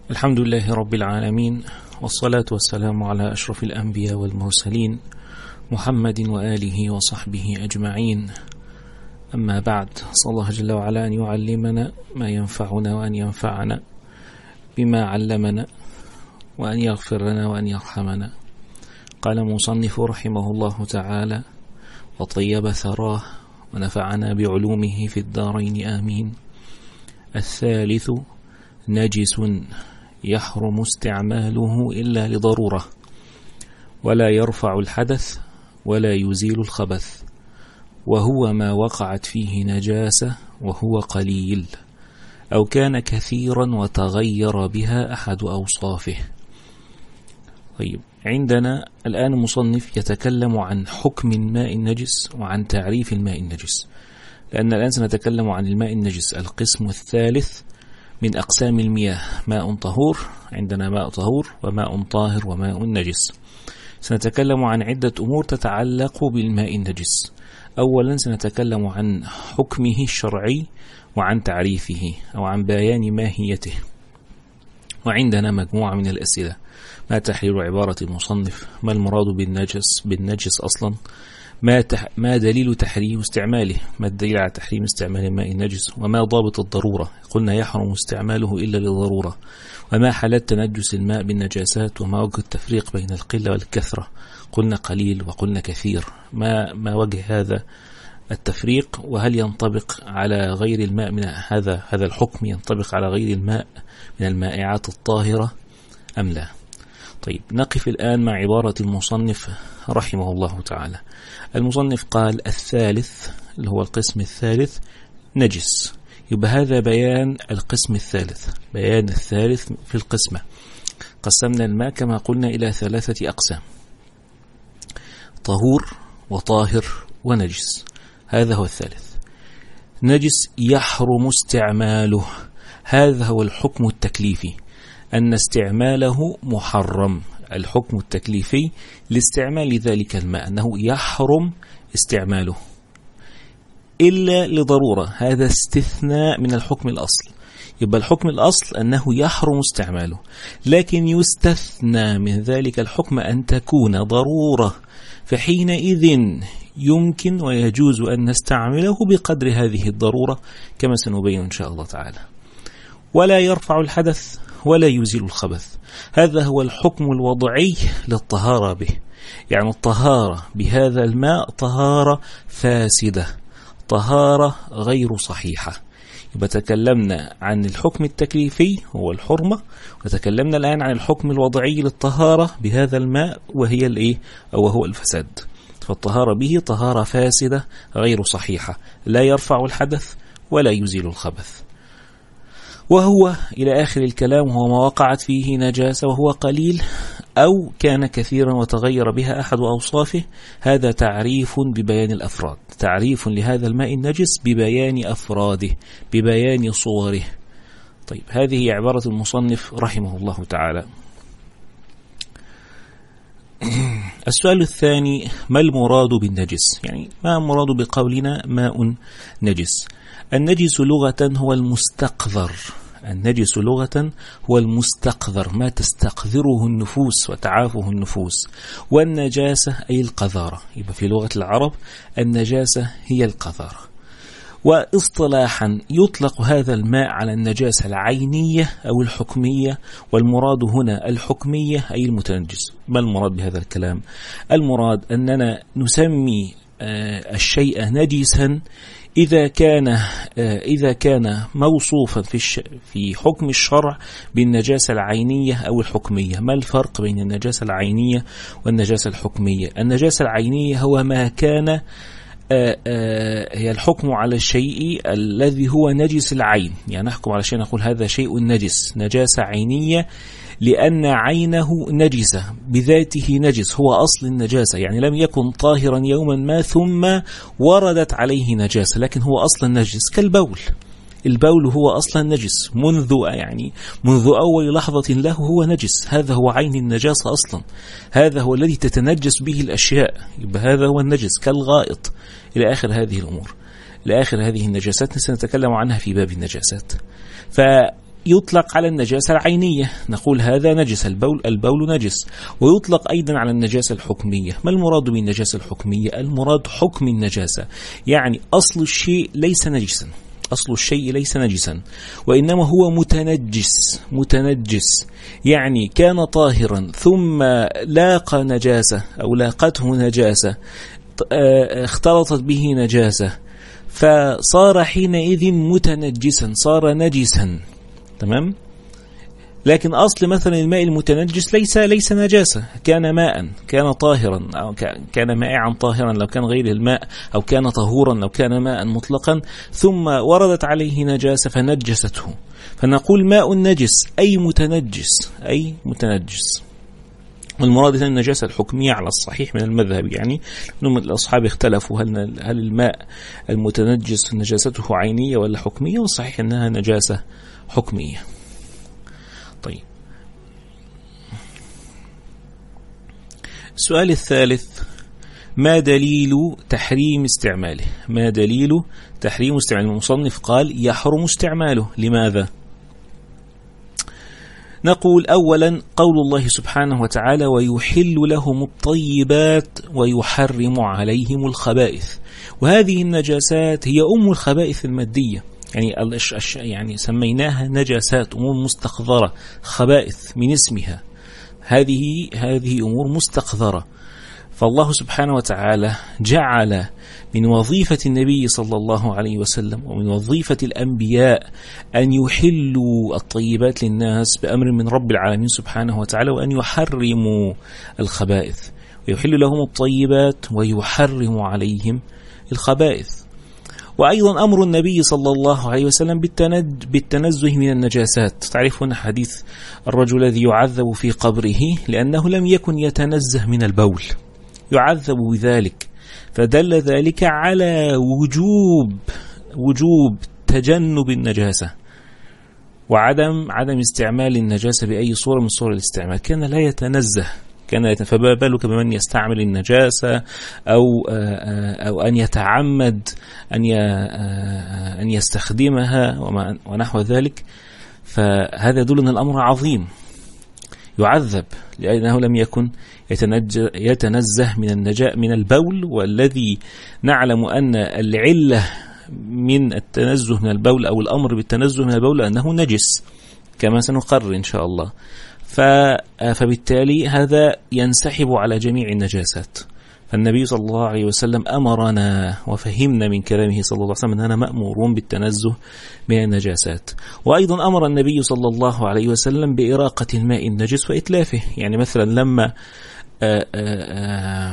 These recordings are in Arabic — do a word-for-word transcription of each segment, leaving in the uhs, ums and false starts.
الحمد لله رب العالمين، والصلاة والسلام على أشرف الأنبياء والمرسلين محمد وآله وصحبه أجمعين. أما بعد، صلى الله جل وعلا أن يعلمنا ما ينفعنا وأن ينفعنا بما علمنا وأن يغفر لنا وأن يرحمنا. قال المصنف رحمه الله تعالى: وطيب ثراه ونفعنا بعلومه في الدارين آمين. الثالث: نجس يحرم استعماله إلا لضرورة، ولا يرفع الحدث ولا يزيل الخبث، وهو ما وقعت فيه نجاسة وهو قليل، أو كان كثيرا وتغير بها أحد أوصافه. طيب، عندنا الآن مصنف يتكلم عن حكم الماء النجس وعن تعريف الماء النجس، لأن الآن سنتكلم عن الماء النجس القسم الثالث من أقسام المياه: ماء طهور، عندنا ماء طهور وماء طاهر وماء نجس. سنتكلم عن عدة أمور تتعلق بالماء النجس. أولا سنتكلم عن حكمه الشرعي وعن تعريفه أو عن بيان ماهيته. وعندنا مجموعة من الأسئلة: ما تحرير عبارة المصنف؟ ما المراد بالنجس بالنجس أصلا؟ ما, تح... ما دليل تحريم استعماله؟ ما الدليل على تحريم استعمال الماء النجس؟ وما ضابط الضرورة؟ قلنا يحرم استعماله إلا للضرورة. وما حالات تنجس الماء بالنجاسات؟ وما وجه التفريق بين القلة والكثرة؟ قلنا قليل وقلنا كثير. ما ما وجه هذا التفريق؟ وهل ينطبق على غير الماء من هذا هذا الحكم ينطبق على غير الماء من المائعات الطاهرة أم لا؟ طيب، نقف الآن مع عبارة المصنف رحمه الله تعالى. المصنف قال: الثالث، اللي هو القسم الثالث، نجس. يبقى هذا بيان القسم الثالث، بيان الثالث في القسمة. قسمنا الماء كما قلنا إلى ثلاثة أقسام: طهور وطاهر ونجس. هذا هو الثالث. نجس يحرم استعماله، هذا هو الحكم التكليفي، أن استعماله محرم. الحكم التكليفي لاستعمال ذلك الماء أنه يحرم استعماله إلا لضرورة. هذا استثناء من الحكم الأصل. يبقى الحكم الأصل أنه يحرم استعماله، لكن يستثنى من ذلك الحكم أن تكون ضرورة، فحينئذ يمكن ويجوز أن نستعمله بقدر هذه الضرورة كما سنبين إن شاء الله تعالى. ولا يرفع الحدث ولا يزيل الخبث، هذا هو الحكم الوضعي للطهارة به. يعني الطهارة بهذا الماء طهارة فاسدة، طهارة غير صحيحة. يبقى تكلمنا عن الحكم التكليفي هو الحرمة، وتكلمنا الآن عن الحكم الوضعي للطهارة بهذا الماء وهي الإيه أو هو الفساد. فالطهارة به طهارة فاسدة غير صحيحة، لا يرفع الحدث ولا يزيل الخبث. وهو إلى آخر الكلام هو ما وقعت فيه نجاسة وهو قليل، أو كان كثيرا وتغير بها أحد أوصافه. هذا تعريف ببيان الأفراد، تعريف لهذا الماء النجس ببيان أفراده، ببيان صوره. طيب، هذه عبارة المصنف رحمه الله تعالى. السؤال الثاني: ما المراد بالنجس؟ يعني ما المراد بقولنا ماء نجس؟ النجس لغة هو المستقذر. النجس لغة هو المستقذر، ما تستقذره النفوس وتعافه النفوس. والنجاسة أي القذارة. يبقى في لغة العرب النجاسة هي القذارة. واصطلاحا يطلق هذا الماء على النجاسة العينية أو الحكمية، والمراد هنا الحكمية أي المتنجس. ما المراد بهذا الكلام؟ المراد أننا نسمي الشيء نجسا إذا كان إذا كان موصوفا في في حكم الشرع بالنجاسة العينية أو الحكمية. ما الفرق بين النجاسة العينية والنجاسة الحكمية؟ النجاسة العينية هو ما كان هي الحكم على الشيء الذي هو نجس العين. يعني نحكم على شيء نقول هذا شيء نجس، نجاسة عينية، لأن عينه نجسة بذاته، نجس هو أصل النجاسة. يعني لم يكن طاهرا يوما ما ثم وردت عليه نجاسة، لكن هو أصلا نجس. كالبول، البول هو أصلا نجس منذ يعني منذ أول لحظة له هو نجس. هذا هو عين النجاسة أصلا، هذا هو الذي تتنجس به الأشياء. يبقى هذا هو النجس. كالغائط إلى آخر هذه الأمور، إلى آخر هذه النجاسات سنتكلم عنها في باب النجاسات. ف يطلق على النجاسة العينية، نقول هذا نجس، البول البول نجس. ويطلق أيضا على النجاسة الحكمية. ما المراد بالنجاسة الحكمية؟ المراد حكم النجاسة، يعني أصل الشيء ليس نجسا، أصل الشيء ليس نجسا، وإنما هو متنجس. متنجس يعني كان طاهرا ثم لاقى نجاسة أو لاقته نجاسة، اختلطت به نجاسة، فصار حينئذ متنجسا، صار نجسا. تمام. لكن أصل مثلا الماء المتنجس ليس ليس نجاسة، كان ماء، كان طاهرا، أو كان مائعا طاهرا لو كان غير الماء، أو كان طهورا لو كان ماء مطلقا، ثم وردت عليه نجاسة فنجسته، فنقول ماء نجس أي متنجس، أي متنجس. والمراد هنا النجاسة الحكمية على الصحيح من المذهب، يعني أنهم الأصحاب اختلفوا هل هل الماء المتنجس نجاسته عينية ولا حكمية، والصحيح أنها نجاسة حكمية. طيب، السؤال الثالث: ما دليل تحريم استعماله؟ ما دليل تحريم استعماله؟ المصنف قال يحرم استعماله. لماذا؟ نقول أولا قول الله سبحانه وتعالى: ويحل لهم الطيبات ويحرم عليهم الخبائث. وهذه النجاسات هي أم الخبائث المادية، يعني يعني سميناها نجاسات، أمور مستقذرة، خبائث من اسمها، هذه هذه أمور مستقذرة. فالله سبحانه وتعالى جعل من وظيفة النبي صلى الله عليه وسلم ومن وظيفة الأنبياء أن يحلوا الطيبات للناس بأمر من رب العالمين سبحانه وتعالى، وأن يحرموا الخبائث، ويحل لهم الطيبات ويحرم عليهم الخبائث. وأيضا أمر النبي صلى الله عليه وسلم بالتنزه من النجاسات. تعرفون حديث الرجل الذي يعذب في قبره لأنه لم يكن يتنزه من البول، يعذب بذلك، فدل ذلك على وجوب وجوب تجنب النجاسة وعدم عدم استعمال النجاسة بأي صورة من صور الاستعمال. كان لا يتنزه، كان فما بالك بمن يستعمل النجاسة أو أو أن يتعمد أن أن يستخدمها ونحو ذلك. فهذا يدل أن الأمر عظيم، يعذب لأنه لم يكن يتنزه من النجاء من البول، والذي نعلم أن العلة من التنزه من البول أو الأمر بالتنزه من البول أنه نجس كما سنقرر إن شاء الله. فبالتالي هذا ينسحب على جميع النجاسات. فالنبي صلى الله عليه وسلم أمرنا وفهمنا من كلامه صلى الله عليه وسلم أننا مأمورون بالتنزه من النجاسات. وأيضا أمر النبي صلى الله عليه وسلم بإراقة الماء النجس وإتلافه. يعني مثلا لما آآ آآ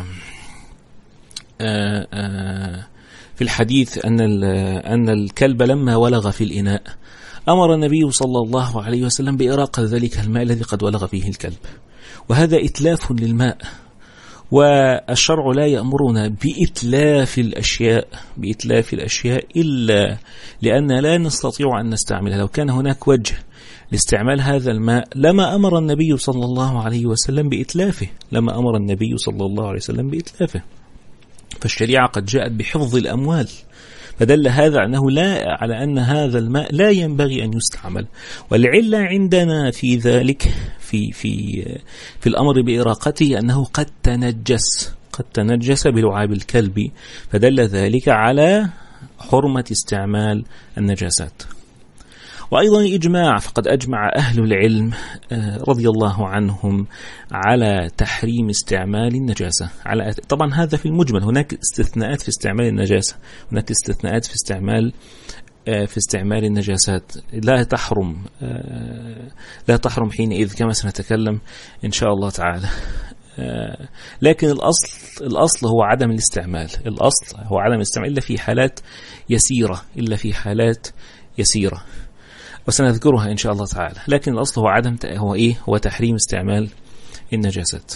آآ في الحديث أن أن الكلب لما ولغ في الإناء أمر النبي صلى الله عليه وسلم بإراقة ذلك الماء الذي قد ولغ فيه الكلب، وهذا إتلاف للماء. والشرع لا يأمرنا بإتلاف الأشياء بإتلاف الأشياء إلا لأن لا نستطيع أن نستعملها. لو كان هناك وجه لاستعمال هذا الماء لما أمر النبي صلى الله عليه وسلم بإتلافه لما أمر النبي صلى الله عليه وسلم بإتلافه. فالشريعة قد جاءت بحفظ الأموال، فدل هذا أنه لا على أن هذا الماء لا ينبغي أن يستعمل. والعلة عندنا في ذلك في في في الأمر بإراقته أنه قد تنجس قد تنجس بلعاب الكلب، فدل ذلك على حرمة استعمال النجاسات. وأيضا الإجماع، فقد أجمع أهل العلم رضي الله عنهم على تحريم استعمال النجاسة. على طبعا هذا في المجمل، هناك استثناءات في استعمال النجاسة، هناك استثناءات في استعمال في استعمال النجاسات لا تحرم لا تحرم حينئذ كما سنتكلم إن شاء الله تعالى. لكن الأصل الأصل هو عدم الاستعمال، الأصل هو عدم الاستعمال إلا في حالات يسيرة إلا في حالات يسيرة وسنذكرها إن شاء الله تعالى. لكن الأصل هو عدم هو إيه هو تحريم استعمال النجاسات.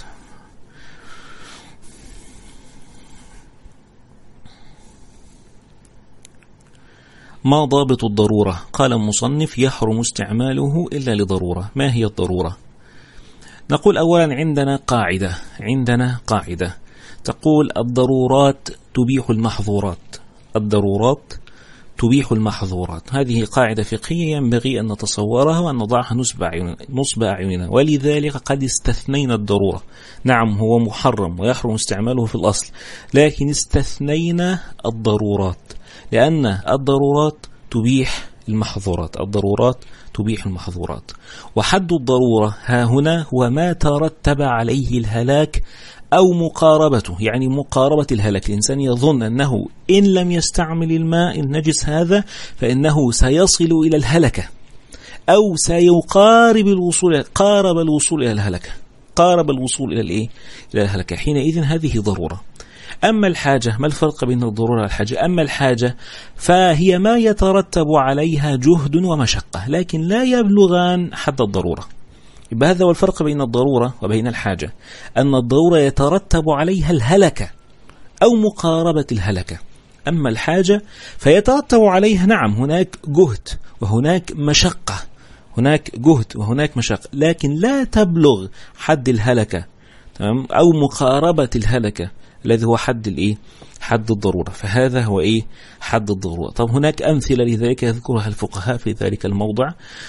ما ضابط الضرورة؟ قال المصنف يحرم استعماله إلا لضرورة. ما هي الضرورة؟ نقول أولا عندنا قاعدة عندنا قاعدة تقول الضرورات تبيح المحظورات الضرورات تبيح المحظورات. هذه قاعدة فقهية ينبغي أن نتصورها وأن نضعها نصب أعيننا. ولذلك قد استثنينا الضرورة. نعم هو محرم ويحرم استعماله في الأصل، لكن استثنينا الضرورات، لأن الضرورات تبيح المحظورات. الضرورات تبيح المحظورات. وحد الضرورة ها هنا هو ما ترتب عليه الهلاك أو مقاربته، يعني مقاربة الهلاك. الإنسان يظن أنه إن لم يستعمل الماء النجس هذا فإنه سيصل إلى الهلكة، أو سيقارب الوصول، قارب الوصول إلى الهلكة، قارب الوصول إلى الإيه؟ إلى الهلكة. حينئذ هذه ضرورة. أما الحاجة، ما الفرق بين الضرورة والحاجة؟ أما الحاجة فهي ما يترتب عليها جهد ومشقة، لكن لا يبلغان حد الضرورة. هذا هو الفرق بين الضرورة وبين الحاجة، أن الضرورة يترتب عليها الهلكة أو مقاربة الهلكة. أما الحاجة فيترتب عليها نعم هناك جهد وهناك مشقة، هناك جهد وهناك مشقة، لكن لا تبلغ حد الهلكة أو مقاربة الهلكة الذي هو حد الإيه؟ حد الضرورة. فهذا هو إيه؟ حد الضرورة. طب هناك أمثلة لذلك يذكرها الفقهاء في ذلك الموضع.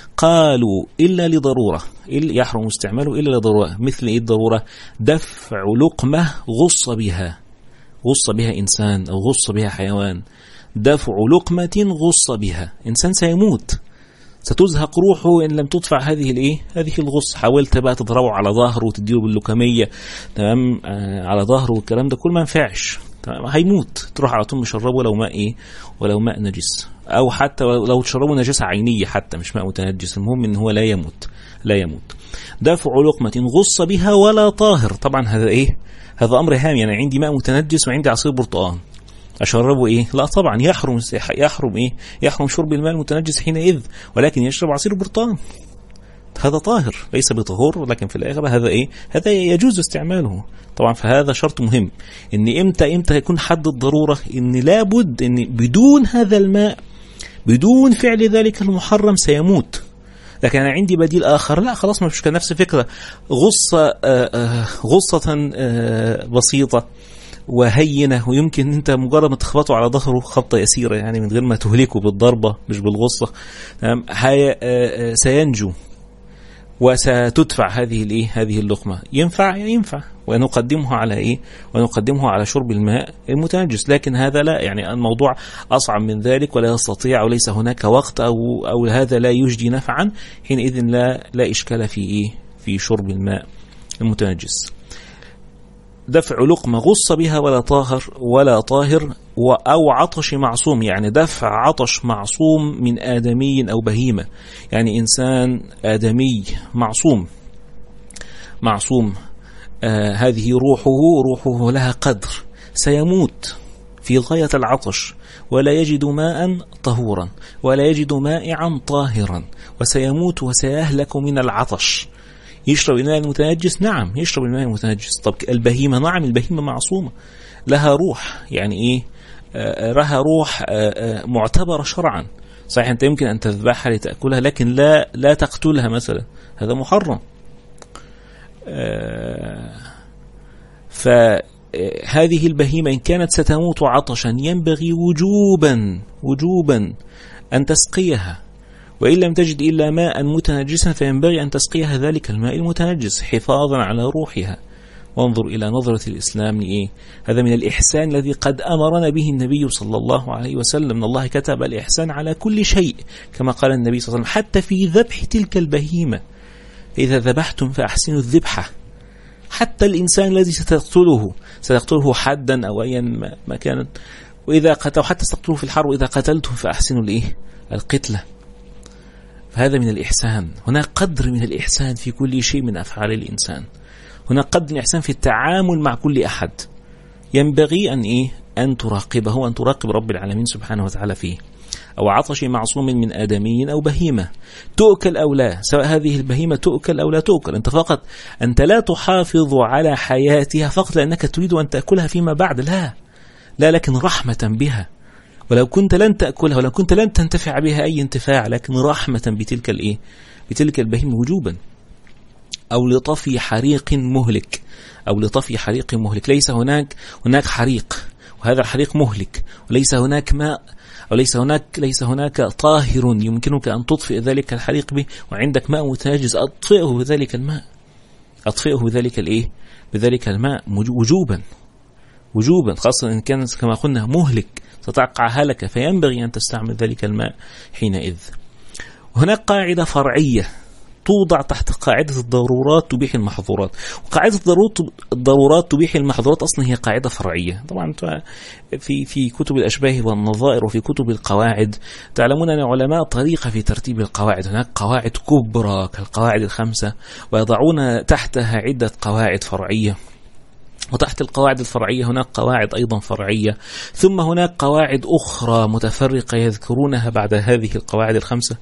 قالوا إلا لضرورة، إلا يحرم استعماله إلا لضرورة. مثل إيه الضرورة؟ دفع لقمة غص بها، غص بها إنسان أو غص بها حيوان. دفع لقمة غص بها، إنسان سيموت، ستزهق روحه إن لم تدفع هذه الإيه؟ هذه الغص. حاولت بقى تضربه على ظهره وتديله باللكمية تمام آه على ظهره والكلام ده كل ما ينفعش، هيموت. تروح على طول مشربه لو ماء إيه؟ ولو ماء نجس، أو حتى لو تشربه نجاسة عينية حتى مش ماء متنجس، المهم إن هو لا يموت، لا يموت. دفع لقمة غص بها ولا طاهر. طبعا هذا إيه؟ هذا أمر هام. يعني عندي ماء متنجس وعندي عصير برتقال، أشربه إيه؟ لا طبعا يحرم، يحرم إيه؟ يحرم شرب الماء المتنجس حينئذ، ولكن يشرب عصير برتقال هذا طاهر ليس بطهور، لكن في الآخر هذا إيه؟ هذا يجوز استعماله. طبعا فهذا شرط مهم، إن إمتى إمتى يكون حد الضرورة؟ إن لابد إن بدون هذا الماء، بدون فعل ذلك المحرم سيموت. لكن أنا عندي بديل آخر، لا خلاص ما فيش، نفس الفكرة، غصة غصة بسيطة وهينة، ويمكن أنت مجرد ما تخبطه على ظهره خبطة يسيرة يعني من غير ما تهلكه بالضربة مش بالغصة، سينجو وستدفع هذه الايه هذه اللقمة. ينفع ينفع ونقدمها على ايه؟ ونقدمها على شرب الماء المتنجس. لكن هذا لا، يعني الموضوع أصعب من ذلك ولا يستطيع وليس هناك وقت أو أو هذا لا يجدي نفعا، حينئذ لا لا إشكال في ايه في شرب الماء المتنجس. دفع لقمة غص بها ولا طاهر ولا طاهر أو عطش معصوم، يعني دفع عطش معصوم من آدمي أو بهيمة، يعني إنسان آدمي معصوم معصوم آه هذه روحه روحه لها قدر، سيموت في غاية العطش ولا يجد ماء طهورا ولا يجد مائعا طاهرا، وسيموت وسيهلك من العطش. يشرب الماء المتنجس؟ نعم يشرب الماء المتنجس. طب البهيمة؟ نعم البهيمة معصومة لها روح، يعني إيه؟ آه لها روح آه آه معتبرة شرعا. صحيح أنت يمكن أن تذبحها لتأكلها، لكن لا لا تقتلها مثلا، هذا محرم. آه فهذه البهيمة إن كانت ستموت عطشا ينبغي وجوبا وجوبا أن تسقيها، وإن لم تجد إلا ماء متنجسا فينبغي أن تسقيها ذلك الماء المتنجس حفاظا على روحها. وانظر إلى نظرة الإسلام لإيه؟ هذا من الإحسان الذي قد أمرنا به النبي صلى الله عليه وسلم. إن الله كتب الإحسان على كل شيء كما قال النبي صلى الله عليه وسلم، حتى في ذبح تلك البهيمة. إذا ذبحتم فأحسنوا الذبحة. حتى الإنسان الذي ستقتله ستقتله حدا أو أيا ما كانت، وإذا قتلوا حتى ستقتله في الحرب، وإذا قتلتم فأحسنوا الإيه؟ القتلة. هذا من الإحسان. هناك قدر من الإحسان في كل شيء من أفعال الإنسان. هناك قدر من الإحسان في التعامل مع كل أحد، ينبغي أن إيه؟ أن تراقبه وأن تراقب رب العالمين سبحانه وتعالى فيه. أو عطش معصوم من آدمي أو بهيمة، تؤكل أو لا، سواء هذه البهيمة تؤكل أو لا تؤكل، أنت فقط أنت لا تحافظ على حياتها فقط لأنك تريد أن تأكلها فيما بعد، لا لا لكن رحمة بها. ولو كنت لن تأكلها ولو كنت لن تنتفع بها أي انتفاع، لكن رحمة بتلك الإيه؟ بتلك البهيمة وجوبا. أو لطفي حريق مهلك، أو لطفي حريق مهلك، ليس هناك هناك حريق وهذا الحريق مهلك، وليس هناك ماء أو ليس هناك ليس هناك طاهر يمكنك أن تطفئ ذلك الحريق به، وعندك ماء متنجس أطفئه بذلك الماء، أطفئه بذلك الإيه بذلك الماء وجوبا وجوبا، خاصة إن كان كما قلنا مهلك ستقع هلكة، فينبغي أن تستعمل ذلك الماء حينئذ. هناك قاعدة فرعية توضع تحت قاعدة الضرورات تبيح المحظورات، وقاعدة الضرورات تبيح المحظورات أصلا هي قاعدة فرعية. طبعا في في كتب الأشباه والنظائر وفي كتب القواعد تعلمون أن العلماء طريقة في ترتيب القواعد، هناك قواعد كبرى كالقواعد الخمسة ويضعون تحتها عدة قواعد فرعية، وتحت القواعد الفرعية هناك قواعد أيضا فرعية، ثم هناك قواعد أخرى متفرقة يذكرونها بعد هذه القواعد الخمسة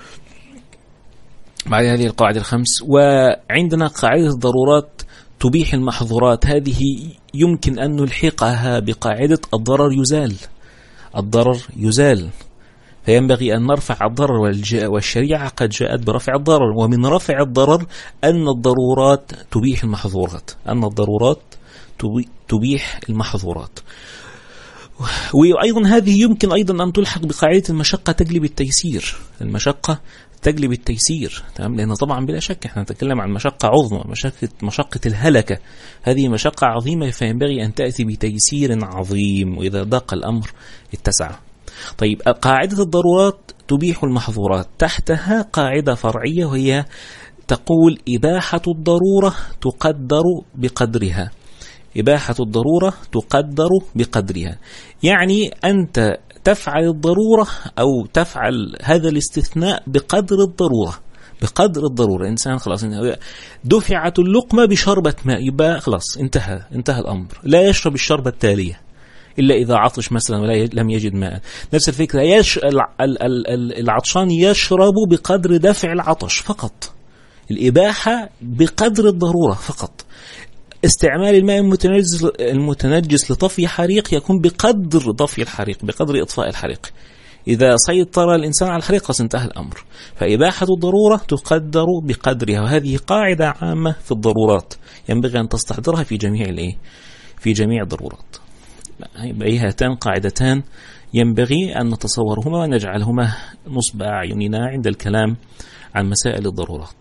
بعد هذه القواعد الخمس. وعندنا قاعدة الضرورات تبيح المحظورات، هذه يمكن أن نلحقها بقاعدة الضرر يزال، الضرر يزال، فينبغي أن نرفع الضرر، والشريعة قد جاءت برفع الضرر، ومن رفع الضرر أن الضرورات تبيح المحظورات، أن الضرورات تبيح المحظورات. وأيضا هذه يمكن أيضا أن تلحق بقاعدة المشقة تجلب التيسير، المشقة تجلب التيسير، تمام؟ لأن طبعا بلا شك احنا نتكلم عن مشقة عظمى، مشقة مشقة الهلكة، هذه مشقة عظيمة، فينبغي أن تأتي بتيسير عظيم، وإذا ضاق الأمر اتسع. طيب، قاعدة الضرورات تبيح المحظورات، تحتها قاعدة فرعية وهي تقول إباحة الضرورة تقدر بقدرها، إباحة الضرورة تقدر بقدرها، يعني أنت تفعل الضرورة أو تفعل هذا الاستثناء بقدر الضرورة، بقدر الضرورة. إنسان خلاص دفعت اللقمة بشربة ماء، يبقى خلاص انتهى انتهى الأمر، لا يشرب الشربة التالية إلا إذا عطش مثلا ولا لم يجد ماء. نفس الفكرة، يش... العطشان يشرب بقدر دفع العطش فقط، الإباحة بقدر الضرورة فقط. استعمال الماء المتنجس, المتنجس لطفي حريق يكون بقدر طفي الحريق، بقدر إطفاء الحريق. إذا سيطر الإنسان على الحريق خلاص انتهى الأمر. فإباحة الضرورة تقدر بقدرها، وهذه قاعدة عامة في الضرورات ينبغي أن تستحضرها في جميع الإيه في جميع الضرورات. يبقى هاتان قاعدتان ينبغي أن نتصورهما ونجعلهما نصب أعيننا عند الكلام عن مسائل الضرورات.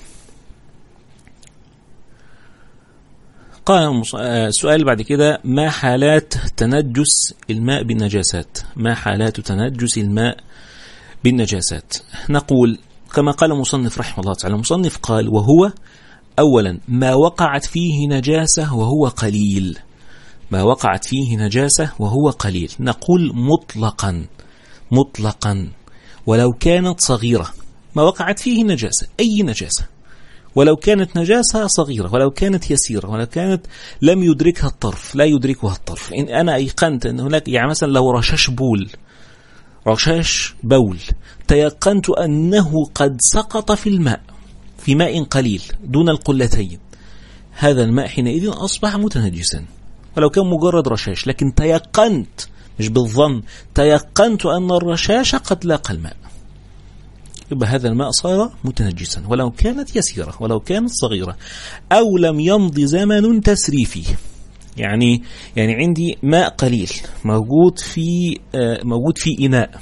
قال السؤال بعد كده: ما حالات تنجس الماء بالنجاسات؟ ما حالات تنجس الماء بالنجاسات؟ نقول كما قال المصنف رحمه الله تعالى، المصنف قال: وهو أولا ما وقعت فيه نجاسة وهو قليل، ما وقعت فيه نجاسة وهو قليل. نقول مطلقا مطلقا ولو كانت صغيرة، ما وقعت فيه نجاسة، أي نجاسة، ولو كانت نجاسة صغيرة، ولو كانت يسيرة، ولو كانت لم يدركها الطرف، لا يدركها الطرف. إن أنا أيقنت أن هناك، يعني مثلا لو رشاش بول، رشاش بول، تيقنت أنه قد سقط في الماء، في ماء قليل دون القلتين، هذا الماء حينئذ أصبح متنجسا ولو كان مجرد رشاش، لكن تيقنت، مش بالظن، تيقنت أن الرشاش قد لاقى الماء، يبقى هذا الماء صار متنجسا ولو كانت يسيرة، ولو كانت صغيرة. أو لم يمض زمن تسريفي، يعني يعني عندي ماء قليل موجود في موجود في إناء،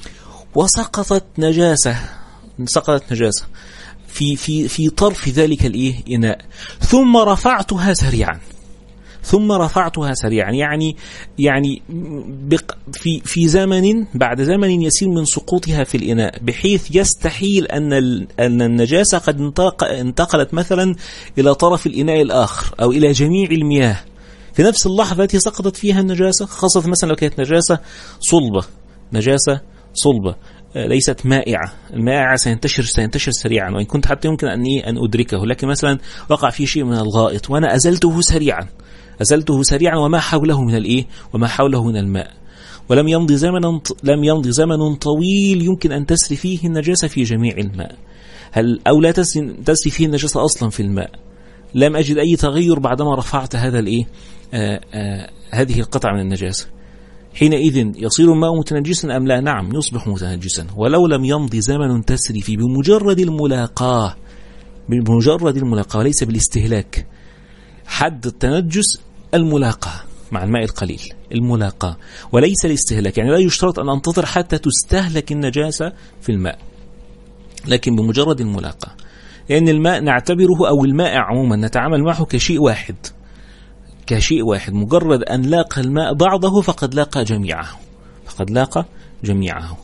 وسقطت نجاسة سقطت نجاسة في في في طرف ذلك الإيه إناء، ثم رفعتها سريعا ثم رفعتها سريعا يعني يعني في في زمن بعد زمن يسير من سقوطها في الإناء، بحيث يستحيل أن أن النجاسة قد انتقلت مثلا إلى طرف الإناء الآخر أو إلى جميع المياه في نفس اللحظة التي سقطت فيها النجاسة، خاصة مثلا لو كانت نجاسة صلبة، نجاسة صلبة ليست مائعة، المائعة سينتشر سينتشر سريعا، وإن كنت حتى يمكن أن أن أدركه، لكن مثلا وقع فيه شيء من الغائط وأنا أزلته سريعا أزلته سريعا وما حوله من الإيه وما حوله من الماء، ولم يمضي زمن لم يمضي زمن طويل يمكن أن تسري فيه النجاسة في جميع الماء، هل أو لا تسري فيه النجاسة أصلا في الماء، لم أجد أي تغير بعدما رفعت هذا الإيه آآ آآ هذه القطعة من النجاسة، حينئذ يصير الماء متنجسا أم لا؟ نعم، يصبح متنجسا ولو لم يمضي زمن تسري فيه، بمجرد الملاقاة بمجرد الملاقاة وليس بالاستهلاك. حد التنجس الملاقاة، مع الماء القليل، الملاقاة وليس الاستهلاك. يعني لا يشترط أن أنتظر حتى تستهلك النجاسة في الماء، لكن بمجرد الملاقاة. لأن يعني الماء نعتبره أو الماء عموما نتعامل معه كشيء واحد، كشيء واحد، مجرد أن لاقى الماء بعضه فقد لاقى جميعه، فقد لاقى جميعه.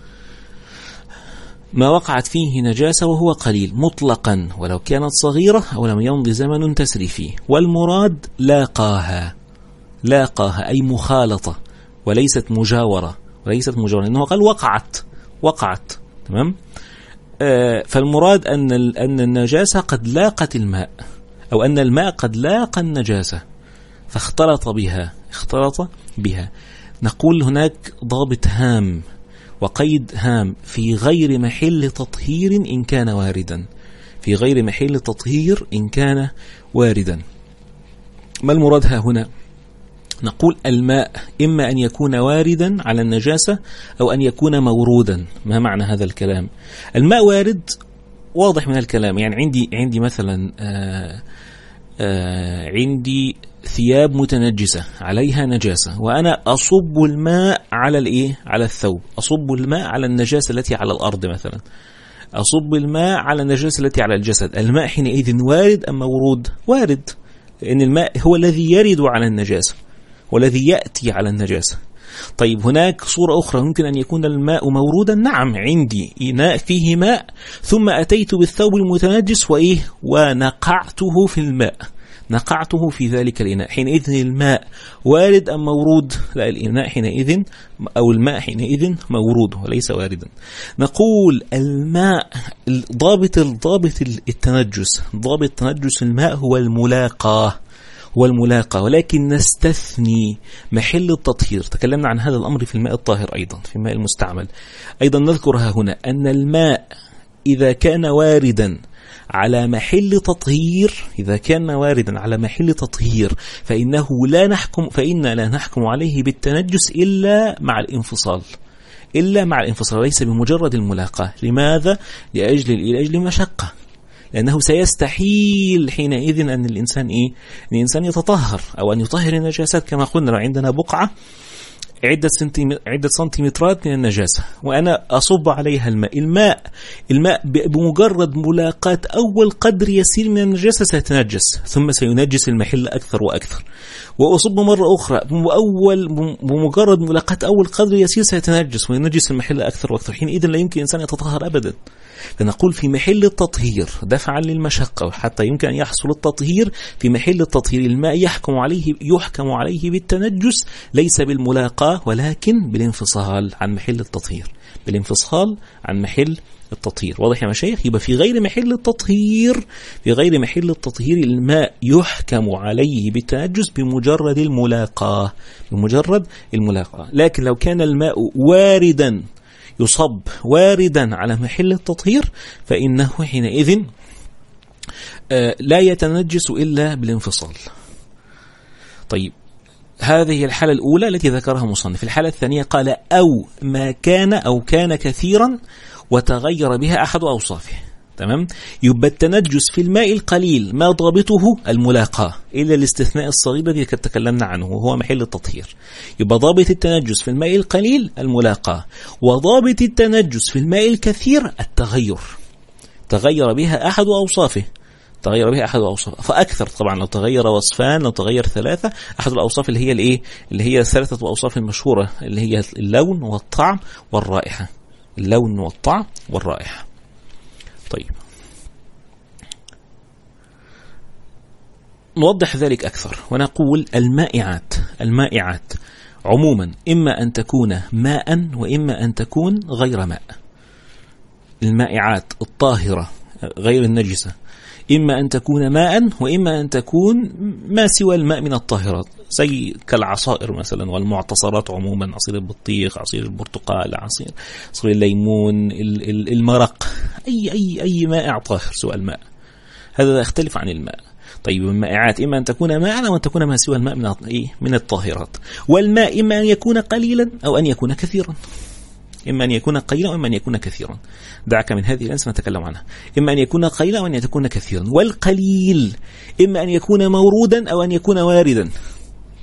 ما وقعت فيه نجاسة وهو قليل مطلقا ولو كانت صغيرة أو لم يمضي زمن تسري فيه. والمراد لاقاها، لاقاها أي مخالطة وليست مجاورة، وليست مجاورة، إنه قال وقعت وقعت تمام. آه فالمراد أن أن النجاسة قد لاقت الماء، أو أن الماء قد لاقى النجاسة فاختلط بها، اختلط بها. نقول هناك ضابط هام وقيد هام: في غير محل تطهير إن كان واردا، في غير محل تطهير إن كان واردا. ما المراد ها هنا؟ نقول الماء إما أن يكون واردا على النجاسة أو أن يكون مورودا. ما معنى هذا الكلام؟ الماء وارد واضح من الكلام، يعني عندي عندي مثلا آآ آآ عندي ثياب متنجسة عليها نجاسة، وأنا أصب الماء على الإيه؟ على الثوب، أصب الماء على النجاسة التي على الأرض مثلا، أصب الماء على النجاسة التي على الجسد. الماء حينئذ وارد أم مورود؟ وارد، لأن الماء هو الذي يرد على النجاسة والذي يأتي على النجاسة. طيب هناك صورة أخرى، ممكن أن يكون الماء مورودا. نعم، عندي إناء فيه ماء ثم أتيت بالثوب المتنجس وإيه ونقعته في الماء، نقعته في ذلك الإناء. حينئذ الماء وارد أم مورود؟ لا، الإناء حينئذ أو الماء حينئذ مورود وليس واردا. نقول الماء ضابط الضابط التنجس، ضابط تنجس الماء هو الملاقاة، والملاقاة، ولكن نستثني محل التطهير. تكلمنا عن هذا الأمر في الماء الطاهر أيضا، في الماء المستعمل أيضا. نذكرها هنا أن الماء إذا كان واردا على محل تطهير، إذا كان واردا على محل تطهير فإنه لا نحكم فإننا لا نحكم عليه بالتنجس إلا مع الانفصال، إلا مع الانفصال، وليس بمجرد الملاقاة. لماذا؟ لأجل لأجل مشقة، لأنه سيستحيل حينئذ أن الإنسان إيه؟ أن الإنسان يتطهر أو أن يطهر النجاسات. كما قلنا لو عندنا بقعة عدة عدة سنتيمترات من النجاسة وأنا أصب عليها الماء، الماء الماء بمجرد ملاقاة أول قدر يسير من النجاسة سيتنجس، ثم سينجس المحل أكثر وأكثر. وأصب مرة أخرى بأول بمجرد ملاقاة أول قدر يسير سيتنجس وينجس المحل أكثر وأكثر. حينئذ لا يمكن الإنسان يتطهر أبدا. فنقول في محل التطهير دفعا للمشقة، وحتى يمكن أن يحصل التطهير في محل التطهير الماء يحكم عليه يحكم عليه بالتنجس، ليس بالملاقاة ولكن بالانفصال عن محل التطهير، بالانفصال عن محل التطهير. واضح يا مشايخ؟ يبقى في غير محل التطهير، في غير محل التطهير الماء يحكم عليه بالتنجس بمجرد الملاقاة، بمجرد الملاقاة. لكن لو كان الماء واردا يصب واردا على محل التطهير فإنه حينئذ لا يتنجس إلا بالانفصال. طيب هذه الحالة الأولى التي ذكرها مصنف. الحالة الثانية قال أو ما كان أو كان كثيرا وتغير بها أحد أوصافه. تمام؟ يبقى التنجس في الماء القليل ما ضابطه الملاقاة إلا الاستثناء الصغير الذي تكلمنا عنه وهو محل التطهير. يبقى ضابط التنجس في الماء القليل الملاقاة، وضابط التنجس في الماء الكثير التغير، تغير بها أحد أوصافه، تغير بها أحد الأوصاف فأكثر. طبعا لو تغير وصفان، لو تغير ثلاثة، أحد الأوصاف اللي هي الإيه؟ اللي هي ثلاثة الأوصاف المشهورة اللي هي اللون والطعم والرائحة، اللون والطعم والرائحة. طيب نوضح ذلك أكثر ونقول المائعات، المائعات عموما إما أن تكون ماء وإما أن تكون غير ماء. المائعات الطاهرة غير النجسة إما أن تكون ماء وإما أن تكون ما سوى الماء من الطاهرات، زي كالعصائر مثلا والمعتصرات عموما، عصير البطيخ، عصير البرتقال، عصير عصير الليمون، المرق، أي أي أي مائع طاهر سوى الماء. هذا يختلف عن الماء. طيب المائعات إما أن تكون ماء أو أن تكون ما سوى الماء من من الطاهرات. والماء إما أن يكون قليلا أو أن يكون كثيرا، إما أن يكون قليلا وإما أن يكون كثيرا. دعك من هذه الآن سنتكلم عنها. إما أن يكون قليلا أو أن يكون كثيرا. والقليل إما أن يكون مورودا أو أن يكون واردا.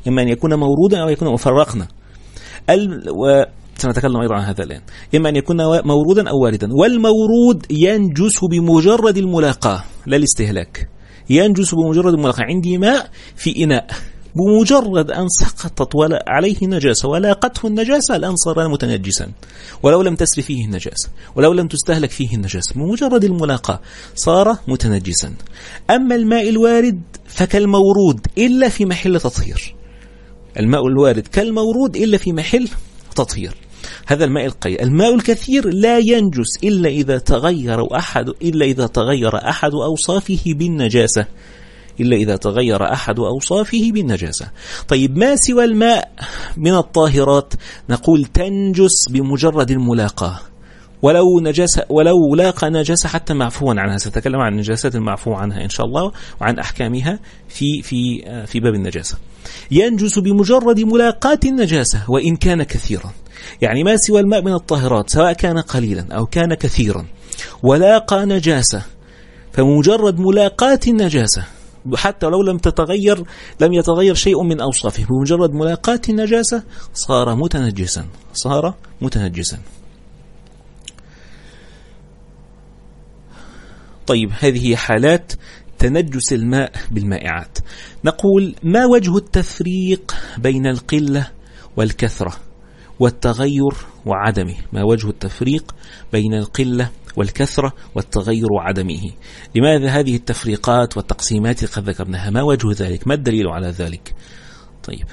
إما أن يكون مورودا أو يكون مفرقنا، وسنتكلم أيضا عن هذا الآن. إما أن يكون مورودا أو واردا. والمورود ينجس بمجرد الملاقاة لا الاستهلاك، ينجس بمجرد الملاقاة. عندي ماء في إناء، بمجرد أن سقطت ولا عليه نجاسة ولاقته النجاسة الآن صار متنجسا، ولو لم تسر فيه النجاسة ولو لم تستهلك فيه النجاسة، بمجرد الملاقاة صار متنجسا. أما الماء الوارد فكالمورود إلا في محل تطهير. الماء الوارد كالمورود إلا في محل تطهير. هذا الماء القليل. الماء الكثير لا ينجس إلا إذا تغير أحد إلا إذا تغير أحد أوصافه بالنجاسة إلا إذا تغير أحد أوصافه بالنجاسة. طيب ما سوى الماء من الطاهرات نقول تنجس بمجرد الملاقاة، ولو نجاسة ولو لاقى نجاسة حتى معفوا عنها. سأتكلم عن النجاسات المعفو عنها إن شاء الله وعن أحكامها في في في باب النجاسة. ينجس بمجرد ملاقاة النجاسة وإن كان كثيرا. يعني ما سوى الماء من الطاهرات سواء كان قليلا أو كان كثيرا ولاقى نجاسة، فمجرد ملاقاة النجاسة حتى لو لم تتغير لم يتغير شيء من أوصافه، بمجرد ملاقاة النجاسة صار متنجسا صار متنجسا. طيب هذه هي حالات تنجس الماء بالمائعات. نقول ما وجه التفريق بين القلة والكثرة والتغير وعدمه؟ ما وجه التفريق بين القلة والكثرة والتغير وعدمه؟ لماذا هذه التفريقات والتقسيمات قد ذكرناها؟ ما وجه ذلك؟ ما الدليل على ذلك؟ طيب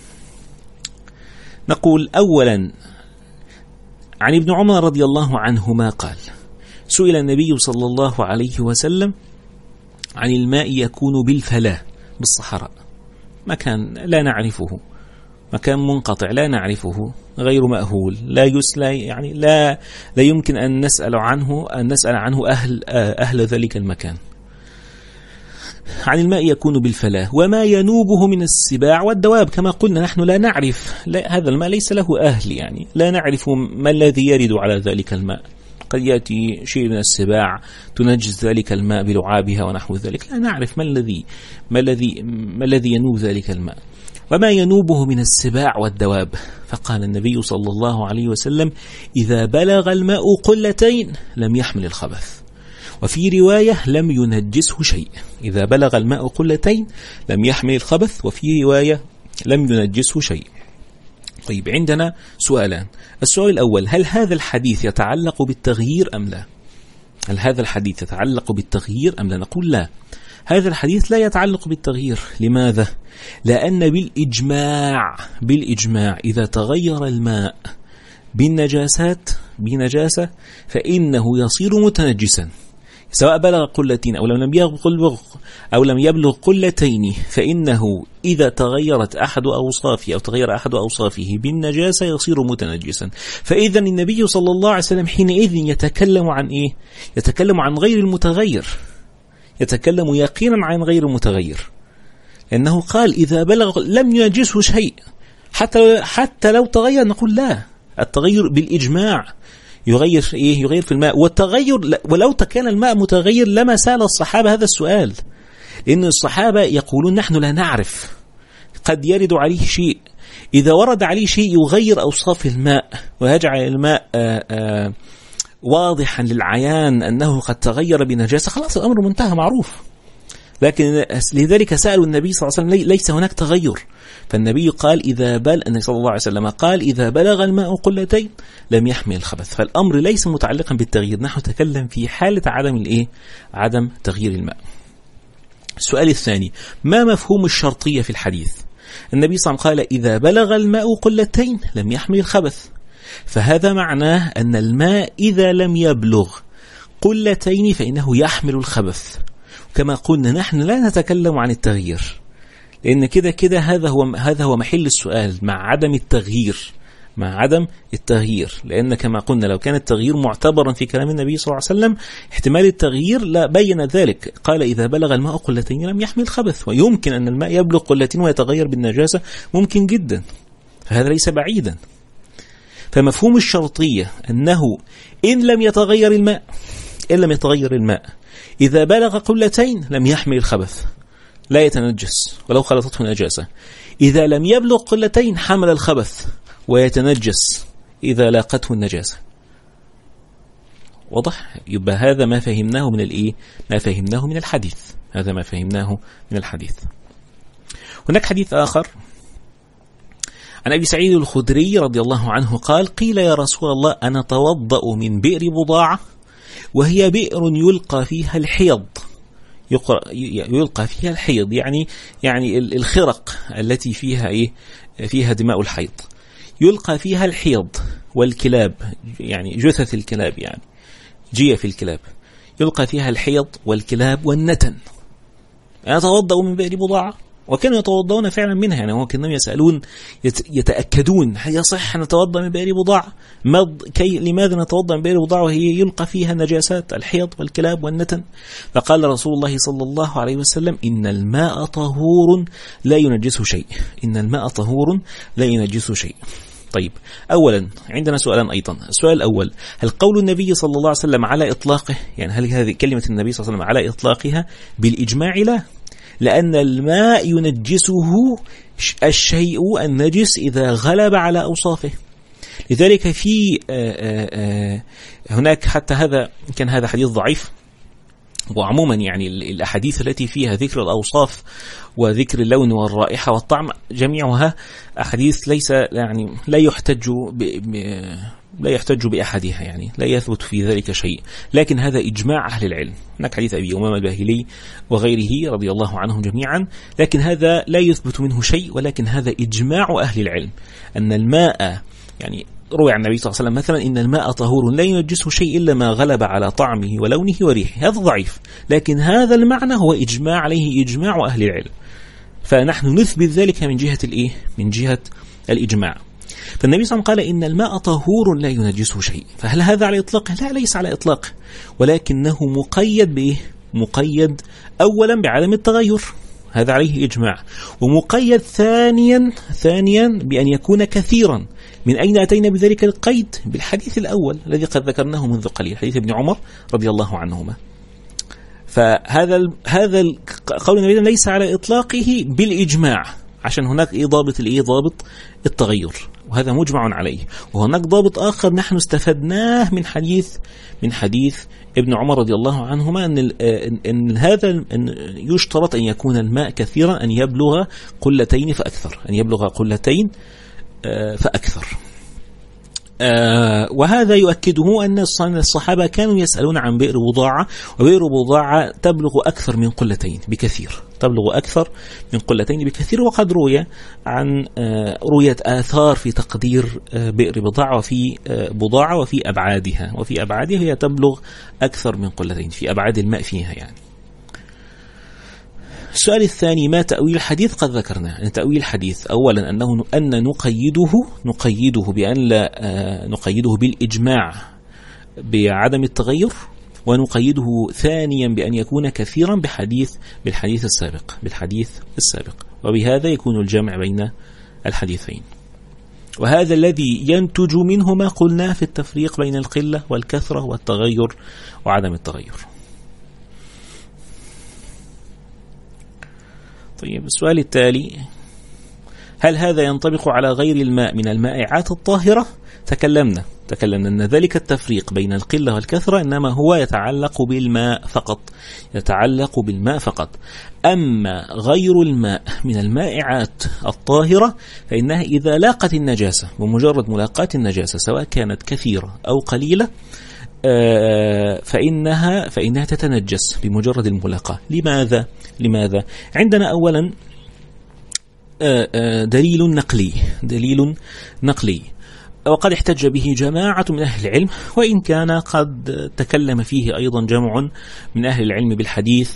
نقول أولا عن ابن عمر رضي الله عنهما قال: سئل النبي صلى الله عليه وسلم عن الماء يكون بالفلاة بالصحراء، مكان لا نعرفه، مكان منقطع لا نعرفه، غير مأهول، لا يسلى، يعني لا لا يمكن أن نسأل عنه أن نسأل عنه أهل أهل ذلك المكان. عن الماء يكون بالفلاة وما ينوبه من السباع والدواب، كما قلنا نحن لا نعرف، لا هذا الماء ليس له أهل، يعني لا نعرف ما الذي يرد على ذلك الماء. قد يأتي شيء من السباع تنجز ذلك الماء بلعابها ونحو ذلك، لا نعرف ما الذي ما الذي ما الذي ينوب ذلك الماء. وما ينوبه من السباع والدواب، فقال النبي صلى الله عليه وسلم: إذا بلغ الماء قلتين لم يحمل الخبث. وفي رواية لم ينجسه شيء. إذا بلغ الماء قلتين لم يحمل الخبث، وفي رواية لم ينجسه شيء. طيب عندنا سؤالان. السؤال الأول: هل هذا الحديث يتعلق بالتغيير أم لا؟ هل هذا الحديث يتعلق بالتغيير أم لا؟ نقول لا، هذا الحديث لا يتعلق بالتغيير. لماذا؟ لأن بالإجماع بالإجماع إذا تغير الماء بالنجاسات بنجاسة فإنه يصير متنجسا، سواء بلغ قلتين أو لم يبلغ أو لم يبلغ قلتين، فإنه إذا تغيرت أحد أوصافه أو تغير أحد أوصافه بالنجاسة يصير متنجسا. فإذا النبي صلى الله عليه وسلم حينئذ يتكلم عن إيه؟ يتكلم عن غير المتغير، يتكلم يقينا عن غير المتغير، لأنه قال إذا بلغ لم ينجسه شيء، حتى حتى لو تغير نقول لا، التغير بالإجماع يغير إيه؟ يغير في الماء. والتغير ولو كان الماء متغير لما سأل الصحابة هذا السؤال، لأن الصحابة يقولون نحن لا نعرف، قد يرد عليه شيء، إذا ورد عليه شيء يغير أوصاف الماء ويجعل الماء آآ آآ واضحا للعيان أنه قد تغير بنجاسة، خلاص الأمر منتهى معروف. لكن لذلك سألوا النبي صلى الله عليه وسلم ليس هناك تغير، فالنبي قال إذا بل النبي صلى الله عليه وسلم قال إذا بلغ الماء قلتين لم يحمل الخبث. فالأمر ليس متعلقا بالتغيير، نحن نتكلم في حالة عدم الإيه؟ عدم تغيير الماء. السؤال الثاني: ما مفهوم الشرطية في الحديث؟ النبي صلى الله عليه وسلم قال إذا بلغ الماء قلتين لم يحمل الخبث، فهذا معناه أن الماء إذا لم يبلغ قلتين فإنه يحمل الخبث. كما قلنا نحن لا نتكلم عن التغيير، لأن كده كده هذا هو هذا هو محل السؤال مع عدم التغيير مع عدم التغيير لأن كما قلنا لو كان التغيير معتبرا في كلام النبي صلى الله عليه وسلم احتمال التغيير لا بين ذلك. قال إذا بلغ الماء قلتين لم يحمل خبث، ويمكن أن الماء يبلغ قلتين ويتغير بالنجاسة، ممكن جدا، فهذا ليس بعيدا. فمفهوم الشرطية أنه إن لم يتغير الماء إن لم يتغير الماء إذا بلغ قلتين لم يحمل الخبث، لا يتنجس ولو خلطته نجاسة. إذا لم يبلغ قلتين حمل الخبث ويتنجس إذا لاقته النجاسة. واضح؟ يبقى هذا ما فهمناه من الإيه؟ ما فهمناه من الحديث. هذا ما فهمناه من الحديث. هناك حديث آخر عن أبي سعيد الخدري رضي الله عنه قال: قيل يا رسول الله أنا توضأ من بئر بضاعة وهي بئر يلقى فيها الحيض، يلقى فيها الحيض يعني يعني الخرق التي فيها إيه؟ فيها دماء الحيض، يلقى فيها الحيض والكلاب، يعني جثث الكلاب، يعني جيف الكلاب، يلقى فيها الحيض والكلاب والنتن. أنا توضأ من بئر بضاعة، وكانوا يتوضؤون فعلا منها، يعني هو كانوا يسألون يتأكدون هل يصح أن نتوضأ من بئر بضاعة؟ كي لماذا نتوضأ من بئر بضاعة وهي يلقى فيها النجاسات الحيض والكلاب والنتن؟ فقال رسول الله صلى الله عليه وسلم: إن الماء طهور لا ينجسه شيء، إن الماء طهور لا ينجسه شيء. طيب، أولا عندنا سؤالان أيضا. السؤال الأول: هل قول النبي صلى الله عليه وسلم على إطلاقه، يعني هل هذه كلمة النبي صلى الله عليه وسلم على إطلاقها بالإجماع؟ لا، لأن الماء ينجسه الشيء النجس إذا غلب على أوصافه. لذلك في آآ آآ هناك حتى هذا كان هذا حديث ضعيف، وعموما يعني الأحاديث التي فيها ذكر الأوصاف وذكر اللون والرائحة والطعم جميعها أحاديث ليس يعني لا يحتج ب لا يحتج بأحدها، يعني لا يثبت في ذلك شيء، لكن هذا إجماع أهل العلم. هناك حديث أبي أمامة الباهلي وغيره رضي الله عنهم جميعا، لكن هذا لا يثبت منه شيء، ولكن هذا إجماع أهل العلم أن الماء، يعني روى عن النبي صلى الله عليه وسلم مثلا: إن الماء طهور لا ينجسه شيء إلا ما غلب على طعمه ولونه وريحه. هذا ضعيف، لكن هذا المعنى هو إجماع عليه إجماع أهل العلم، فنحن نثبت ذلك من جهة الإيه؟ من جهة الإجماع. فالنبي صلى الله عليه وسلم قال: إن الماء طهور لا ينجسه شيء. فهل هذا على إطلاقه؟ لا، ليس على إطلاقه، ولكنه مقيد بإيه؟ مقيد أولا بعدم التغير، هذا عليه إجماع، ومقيد ثانيا ثانيا بأن يكون كثيرا. من أين أتينا بذلك القيد؟ بالحديث الأول الذي قد ذكرناه منذ قليل، حديث ابن عمر رضي الله عنهما. فهذا هذا قول النبي ليس على إطلاقه بالإجماع، عشان هناك إيه ضابط الإيه ضابط التغير، وهذا مجمع عليه. وهناك ضابط آخر نحن استفدناه من حديث من حديث ابن عمر رضي الله عنهما، أن, إن هذا أن يشترط أن يكون الماء كثيرا، أن يبلغ قلتين فأكثر، أن يبلغ قلتين فأكثر. آه وهذا يؤكده أن الصحابة كانوا يسألون عن بئر بضاعة، وبئر بضاعة تبلغ أكثر من قلتين بكثير، تبلغ أكثر من قلتين بكثير. وقد روي عن آه روية آثار في تقدير آه بئر بضاعة وفي آه بضاعة وفي أبعادها، وفي أبعادها هي تبلغ أكثر من قلتين في أبعاد الماء فيها يعني. السؤال الثاني: ما تأويل الحديث؟ قد ذكرنا أن تأويل الحديث أولا أنه أن نقيده نقيده بأن لا نقيده بالإجماع بعدم التغير، ونقيده ثانيا بأن يكون كثيرا بحديث بالحديث السابق بالحديث السابق وبهذا يكون الجمع بين الحديثين. وهذا الذي ينتج منه ما قلنا في التفريق بين القلة والكثرة والتغير وعدم التغير. طيب، السؤال التالي: هل هذا ينطبق على غير الماء من المائعات الطاهرة؟ تكلمنا تكلمنا أن ذلك التفريق بين القلة والكثرة إنما هو يتعلق بالماء فقط، يتعلق بالماء فقط. أما غير الماء من المائعات الطاهرة فإنها إذا لاقت النجاسة، ومجرد ملاقاة النجاسة سواء كانت كثيرة أو قليلة فإنها فإنها تتنجس بمجرد الملاقاة. لماذا؟ لماذا؟ عندنا أولا دليل نقلي دليل نقلي وقد احتج به جماعة من أهل العلم، وإن كان قد تكلم فيه أيضا جمع من أهل العلم بالحديث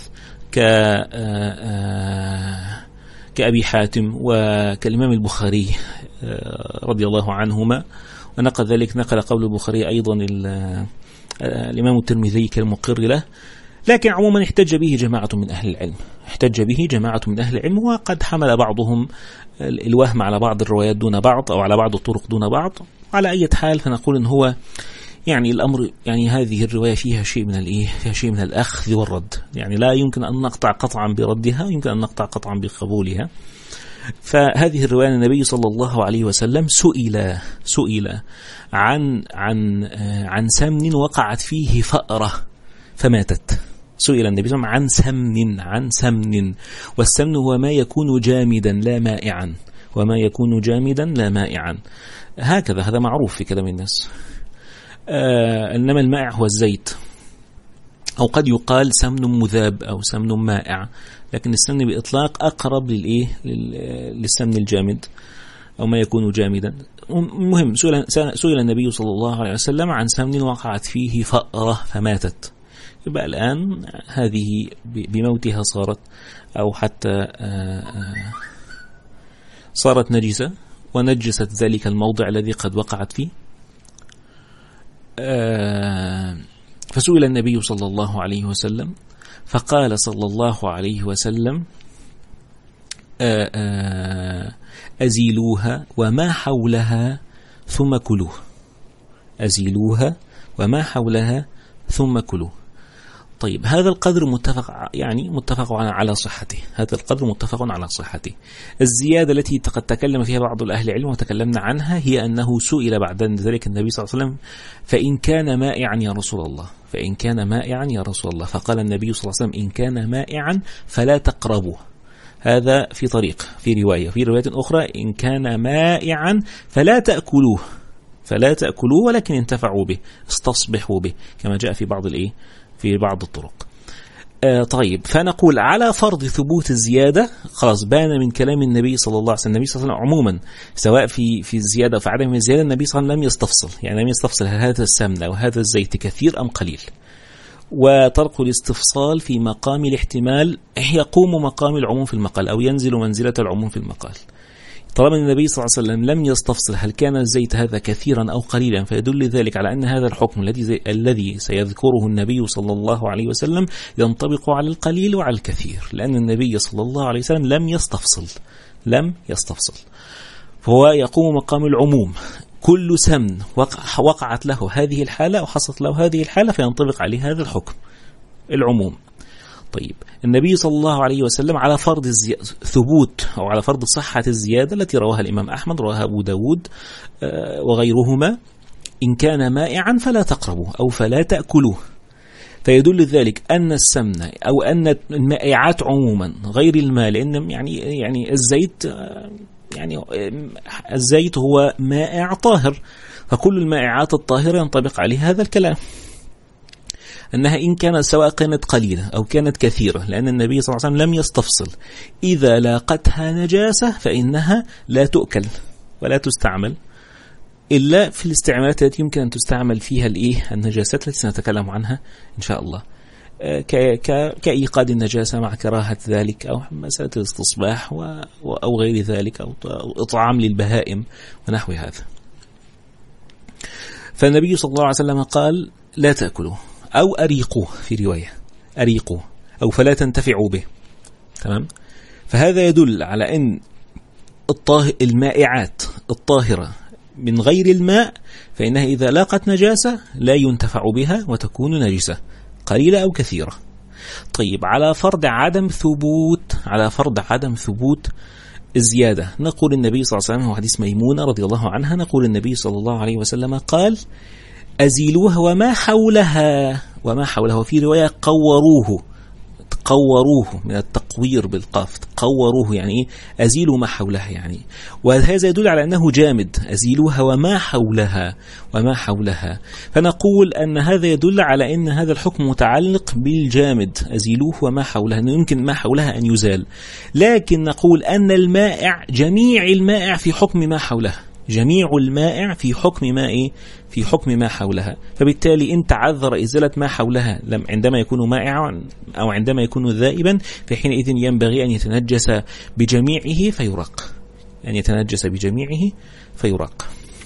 كأبي حاتم وكالإمام البخاري رضي الله عنهما، ونقل ذلك نقل قول البخاري أيضا الإمام الترمذي كالمقر له. لكن عموما احتج به جماعة من أهل العلم احتج به جماعة من أهل العلم وقد حمل بعضهم الوهم على بعض الروايات دون بعض، أو على بعض الطرق دون بعض. على أي حال فنقول إن هو يعني الأمر يعني هذه الرواية فيها شيء من الإيه فيها شيء من الأخذ والرد، يعني لا يمكن أن نقطع قطعا بردها، ويمكن أن نقطع قطعا بقبولها. فهذه الرواية النبي صلى الله عليه وسلم سئل سئل عن عن عن سمن وقعت فيه فأرة فماتت. سئل النبي صلى الله عليه وسلم عن سمن عن سمن والسمن هو ما يكون جامدا لا مائعا، وما يكون جامدا لا مائعا، هكذا هذا معروف في كلام الناس. آه إنما المائع هو الزيت، أو قد يقال سمن مذاب أو سمن مائع، لكن السمن بإطلاق أقرب للإيه للسمن الجامد أو ما يكون جامدا. المهم سئل, سئل النبي صلى الله عليه وسلم عن سمن وقعت فيه فأرة فماتت. يبقى الآن هذه بموتها صارت أو حتى صارت نجسة ونجست ذلك الموضع الذي قد وقعت فيه. فسئل النبي صلى الله عليه وسلم فقال صلى الله عليه وسلم أزيلوها وما حولها ثم كلوه، أزيلوها وما حولها ثم كلوه. طيب هذا القدر متفق يعني متفق على صحته، هذا القدر متفق على صحته. الزيادة التي قد تكلم فيها بعض الأهل العلم وتكلمنا عنها هي أنه سئل بعد ذلك النبي صلى الله عليه وسلم فإن كان مائعا يا رسول الله، فإن كان مائعا يا رسول الله، فقال النبي صلى الله عليه وسلم إن كان مائعا فلا تقربوه. هذا في طريق في رواية، في رواية أخرى إن كان مائعا فلا تأكلوه، فلا تأكلوه ولكن انتفعوا به، استصبحوا به، كما جاء في بعض الإيه في بعض الطرق. آه طيب فنقول على فرض ثبوت الزيادة، خلاص بان من كلام النبي صلى الله عليه وسلم، النبي صلى الله عليه وسلم عموما سواء في في الزيادة أو في عدم الزيادة، النبي صلى الله عليه وسلم لم يستفصل، يعني لم يستفصل هل هذا السمن أو هذا الزيت كثير أم قليل. وترك الاستفصال في مقام الاحتمال يقوم مقام العموم في المقال أو ينزل منزلة العموم في المقال. طالما النبي صلى الله عليه وسلم لم يستفصل هل كان الزيت هذا كثيرا أو قليلا، فيدل ذلك على أن هذا الحكم الذي الذي سيذكره النبي صلى الله عليه وسلم ينطبق على القليل وعلى الكثير، لأن النبي صلى الله عليه وسلم لم يستفصل لم يستفصل فهو يقوم مقام العموم. كل سمن وقعت له هذه الحالة وحصلت له هذه الحالة فينطبق عليه هذا الحكم العموم. طيب النبي صلى الله عليه وسلم على فرض ثبوت أو على فرض صحة الزيادة التي رواها الإمام أحمد، رواها أبو داود وغيرهما، إن كان مائعا فلا تقربوه أو فلا تأكلوه، فيدل ذلك أن السمن أو أن المائعات عموما غير الماء، لأن يعني يعني الزيت يعني الزيت هو مائع طاهر، فكل المائعات الطاهرة ينطبق عليه هذا الكلام، أنها إن كانت سواء كانت قليلة أو كانت كثيرة، لأن النبي صلى الله عليه وسلم لم يستفصل. إذا لاقتها نجاسة فإنها لا تؤكل ولا تستعمل إلا في الاستعمالات التي يمكن أن تستعمل فيها الإيه النجاسات التي سنتكلم عنها إن شاء الله، كإيقاد النجاسة مع كراهة ذلك، أو مسألة الاستصباح أو غير ذلك، أو إطعام للبهائم ونحو هذا. فالنبي صلى الله عليه وسلم قال لا تأكلوه أو أريقوه، في رواية أريقوه أو فلا تنتفعوا به. تمام. فهذا يدل على أن المائعات الطاهرة من غير الماء فإنها إذا لاقت نجاسة لا ينتفع بها وتكون نجسة قليلة أو كثيرة. طيب على فرض عدم ثبوت على فرض عدم ثبوت الزيادة، نقول النبي صلى الله عليه وسلم وحديث ميمونة رضي الله عنها، نقول النبي صلى الله عليه وسلم قال أزيلوها وما حولها، وما حوله في رواية قوروه، قوروه من التقوير بالقاف، قوروه يعني إيه؟ أزيلوا ما حولها يعني، وهذا يدل على أنه جامد، أزيلوها وما حولها وما حولها. فنقول أن هذا يدل على أن هذا الحكم متعلق بالجامد، أزيلوه وما حولها، أنه يمكن ما حولها أن يزال، لكن نقول أن المائع جميع المائع في حكم ما حولها، جميع المائع في حكم ما إيه؟ في حكم ما حولها. فبالتالي إن تعذر إزالة ما حولها لم عندما يكون مائعا أو عندما يكون ذائبا، فحينئذ ينبغي أن يتنجس بجميعه فيرق، أن يتنجس بجميعه فيرق.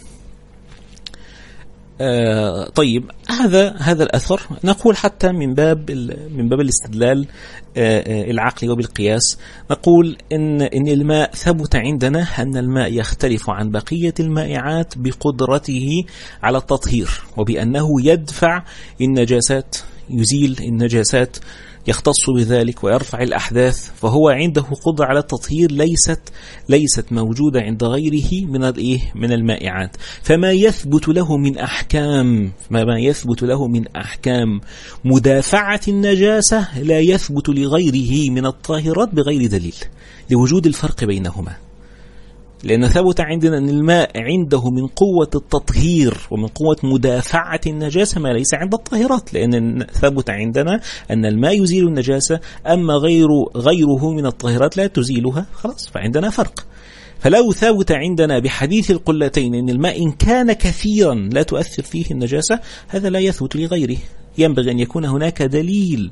آه طيب هذا هذا الأثر نقول حتى من باب من باب الاستدلال آه العقلي وبالقياس، نقول إن إن الماء ثبت عندنا أن الماء يختلف عن بقية المائعات بقدرته على التطهير، وبأنه يدفع النجاسات، يزيل النجاسات يختص بذلك ويرفع الأحداث، فهو عنده قدرة على التطهير ليست ليست موجودة عند غيره من الإيه من المائعات. فما يثبت له من أحكام ما يثبت له من أحكام مدافعة النجاسة لا يثبت لغيره من الطاهرات بغير دليل، لوجود الفرق بينهما. لأن ثبت عندنا أن الماء عنده من قوة التطهير ومن قوة مدافعة النجاسة ما ليس عند الطاهرات، لأن ثبت عندنا أن الماء يزيل النجاسة، أما غير غيره من الطاهرات لا تزيلها، خلاص فعندنا فرق. فلو ثبت عندنا بحديث القلتين أن الماء إن كان كثيرا لا تؤثر فيه النجاسة، هذا لا يثبت لغيره. ينبغي أن يكون هناك دليل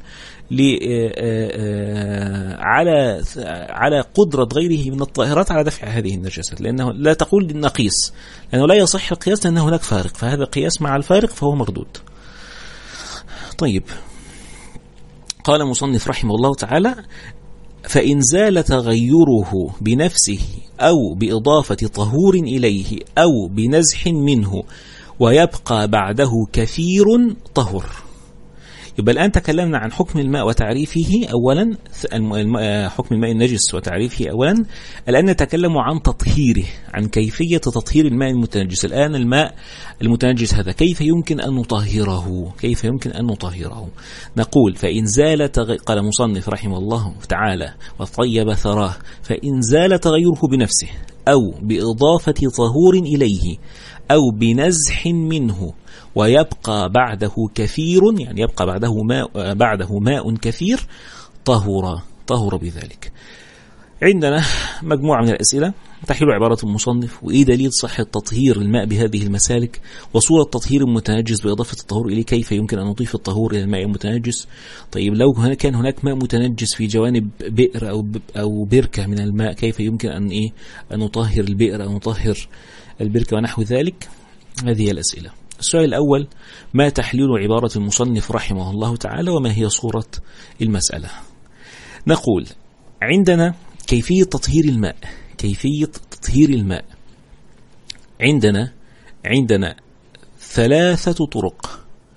على على قدرة غيره من الطاهرات على دفع هذه النجاسات، لأنه لا تقول النقيس، لأنه لا يصح القياس لأن هناك فارق، فهذا قياس مع الفارق فهو مردود. طيب، قال المصنف رحمه الله تعالى: فإن زال تغيره بنفسه أو بإضافة طهور إليه أو بنزح منه ويبقى بعده كثير طهر. يبقى الآن تكلمنا عن حكم الماء وتعريفه أولا، حكم الماء النجس وتعريفه أولا. الآن نتكلم عن تطهيره، عن كيفية تطهير الماء المتنجس. الآن الماء المتنجس هذا كيف يمكن أن نطهره كيف يمكن أن نطهره نقول: فإن زال تغ... قال المصنف رحمه الله تعالى: وطيب ثراه، فإن زال تغيره بنفسه أو بإضافة طهور إليه أو بنزح منه ويبقى بعده كثير، يعني يبقى بعده ماء بعده ماء كثير، طهر طهر بذلك. عندنا مجموعة من الأسئلة تحيل عبارة المصنف: وإيه دليل صحة تطهير الماء بهذه المسالك؟ وصورة تطهير المتنجس بإضافة الطهور إليه، كيف يمكن أن نضيف الطهور إلى الماء المتنجس؟ طيب، لو كان هناك ماء متنجس في جوانب بئر أو أو بركة من الماء، كيف يمكن أن إيه أن نطهر البئر أو نطهر البركة ونحو ذلك؟ هذه الأسئلة. السؤال الأول: ما تحليل عبارة المصنف رحمه الله تعالى، وما هي صورة المسألة؟ نقول: عندنا كيفية تطهير الماء كيفية تطهير الماء عندنا عندنا ثلاثة طرق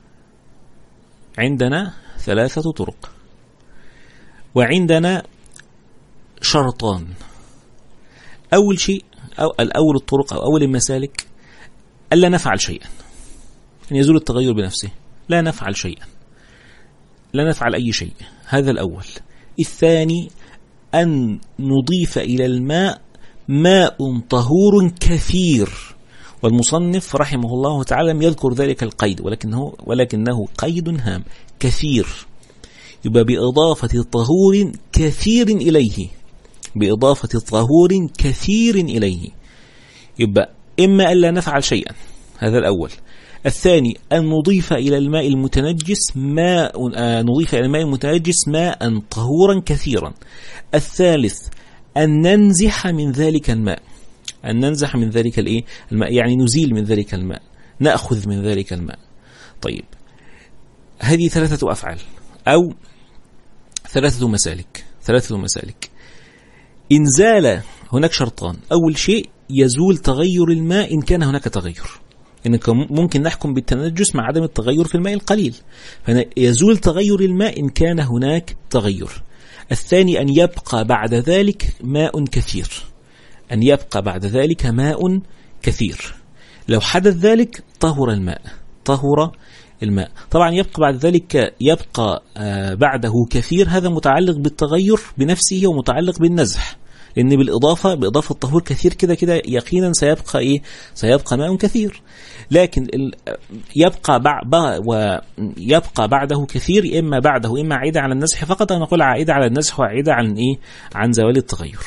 عندنا ثلاثة طرق وعندنا شرطان. أول شيء أو الأول الطرق أو أول المسالك ألا نفعل شيئا، أن يزول التغير بنفسه، لا نفعل شيئا، لا نفعل أي شيء، هذا الأول. الثاني أن نضيف إلى الماء ماء طهور كثير، والمصنف رحمه الله تعالى لم يذكر ذلك القيد، ولكنه ولكنه قيد هام: كثير. يبقى بإضافة طهور كثير إليه بإضافة طهور كثير إليه يبقى إما ألا نفعل شيئا، هذا الأول. الثاني أن نضيف إلى الماء المتنجس ماء آه نضيف إلى الماء المتنجس ماء طهورا كثيرا. الثالث أن ننزح من ذلك الماء أن ننزح من ذلك الإيه الماء يعني نزيل من ذلك الماء، نأخذ من ذلك الماء. طيب، هذه ثلاثة أفعال أو ثلاثة مسالك ثلاثة مسالك إن زال هناك شرطان: أول شيء يزول تغير الماء إن كان هناك تغير، إنك ممكن نحكم بالتنجس مع عدم التغير في الماء القليل، فيزول تغير الماء إن كان هناك تغير. الثاني أن يبقى بعد ذلك ماء كثير أن يبقى بعد ذلك ماء كثير لو حدث ذلك طهر الماء طهر الماء طبعا يبقى بعد ذلك يبقى بعده كثير، هذا متعلق بالتغير بنفسه ومتعلق بالنزح، لأن بالإضافة بإضافة الطهور كثير كده كده يقينا سيبقى إيه سيبقى ماء كثير، لكن يبقى بعد ويبقى بعده كثير إما بعده إما عائدة على النزح فقط، أو نقول عائدة على النزح وعائدة عن إيه عن زوال التغير.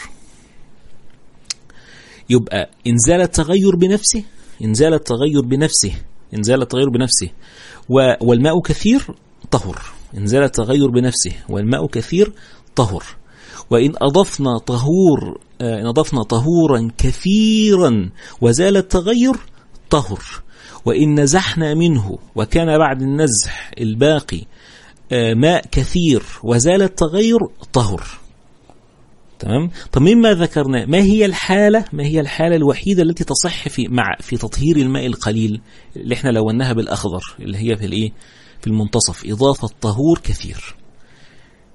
يبقى إن زال التغير بنفسه إن زال التغير بنفسه إن زال التغير بنفسه والماء كثير طهر إن زال التغير بنفسه والماء كثير طهر. وإن أضفنا طهور إن أضفنا طهورا كثيرا وزال التغير طهر. وإن نزحنا منه وكان بعد النزح الباقي ماء كثير وزال التغير طهر. تمام. طب مما ذكرنا ما هي الحالة ما هي الحالة الوحيدة التي تصح في مع في تطهير الماء القليل اللي احنا لوناها بالأخضر اللي هي في الايه في المنتصف إضافة طهور كثير.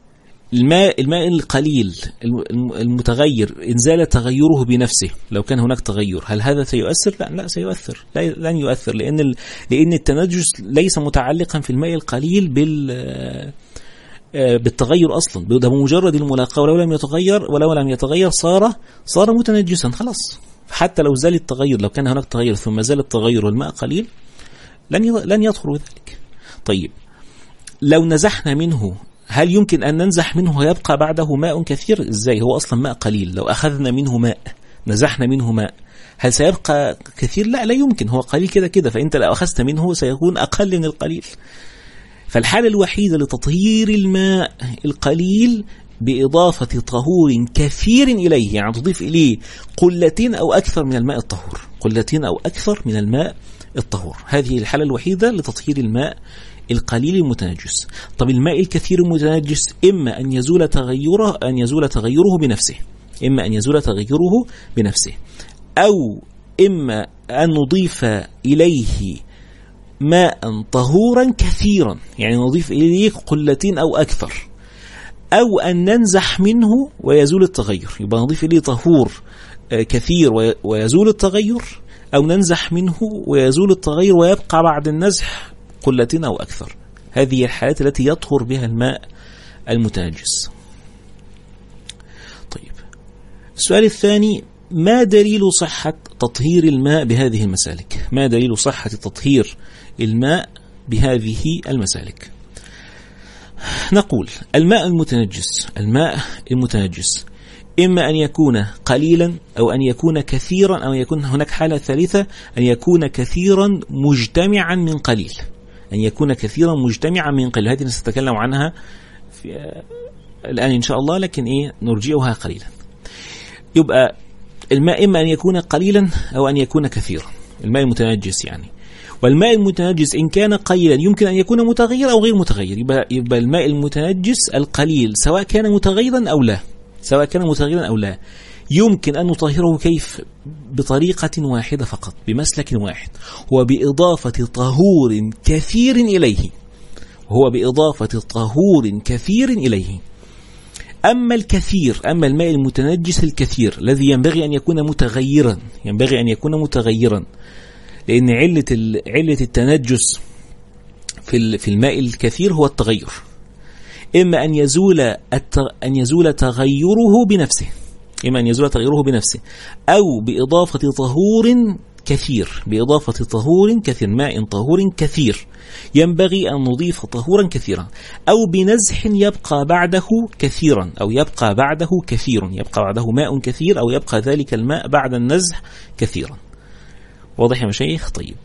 الماء الماء القليل المتغير إن زال تغيره بنفسه، لو كان هناك تغير، هل هذا سيؤثر؟ لا لا سيؤثر، لا لن يؤثر، لأن لأن التنجس ليس متعلقا في الماء القليل بال بالتغير أصلا، ده بمجرد الملاقاة، ولو لم يتغير ولو لم يتغير صار صار متنجسا خلاص. حتى لو زال التغير، لو كان هناك تغير ثم زال التغير والماء قليل لن لن يطهر ذلك. طيب لو نزحنا منه، هل يمكن أن ننزح منه ويبقى بعده ماء كثير؟ إزاي؟ هو أصلا ماء قليل، لو أخذنا منه ماء نزحنا منه ماء هل سيبقى كثير؟ لا لا يمكن، هو قليل كده كده، فأنت لو أخذت منه سيكون أقل من القليل. فالحالة الوحيدة لتطهير الماء القليل بإضافة طهور كثير إليه، يعني تضيف إليه قلتين أو أكثر من الماء الطهور، قلتين أو أكثر من الماء الطهور، هذه الحالة الوحيدة لتطهير الماء القليل المتنجس. طب الماء الكثير المتنجس إما أن يزول تغيره أن يزول تغيره بنفسه، إما أن يزول تغيره بنفسه، أو إما أن نضيف إليه ماء طهورا كثيرا، يعني نضيف إليه قلتين أو أكثر، أو أن ننزح منه ويزول التغير، يبقى نضيف إليه طهور كثير ويزول التغير، أو ننزح منه ويزول التغير ويبقى بعد النزح قلتين أو أكثر. هذه الحالات التي يطهر بها الماء المتنجس. طيب السؤال الثاني: ما دليل صحة تطهير الماء بهذه المسالك؟ ما دليل صحة تطهير الماء بهذه المسالك؟ نقول الماء المتنجس الماء المتنجس إما أن يكون قليلا أو أن يكون كثيرا، أو يكون هناك حالة ثالثة أن يكون كثيرا مجتمعا من قليل، أن يكون كثيرا مجتمعا من قليل. هذه نستتكلم عنها في الآن إن شاء الله، لكن إيه نرجئها قليلا. يبقى الماء إما أن يكون قليلا أو أن يكون كثيرا، الماء المتنجس يعني. والماء المتنجس إن كان قليلا يمكن أن يكون متغير أو غير متغير، يبقى, يبقى الماء المتنجس القليل سواء كان متغيرا أو لا، سواء كان متغيرا أو لا، يمكن أن نطهره كيف؟ بطريقة واحدة فقط، بمسلك واحد، هو بإضافة طهور كثير إليه، هو بإضافة طهور كثير إليه. أما الكثير، أما الماء المتنجس الكثير الذي ينبغي أن يكون متغيرا، ينبغي أن يكون متغيرا، لأن علة علة التنجس في في الماء الكثير هو التغير، إما أن يزول أن يزول تغيره بنفسه، إما أن يزول تغيره بنفسه، أو بإضافة طهور كثير، بإضافة طهور كثير، ماء طهور كثير، ينبغي أن نضيف طهورا كثيرا، أو بنزح يبقى بعده كثيرا، أو يبقى بعده كثير، يبقى بعده ماء كثير، أو يبقى ذلك الماء بعد النزح كثيرا. واضح يا مشايخ؟ طيب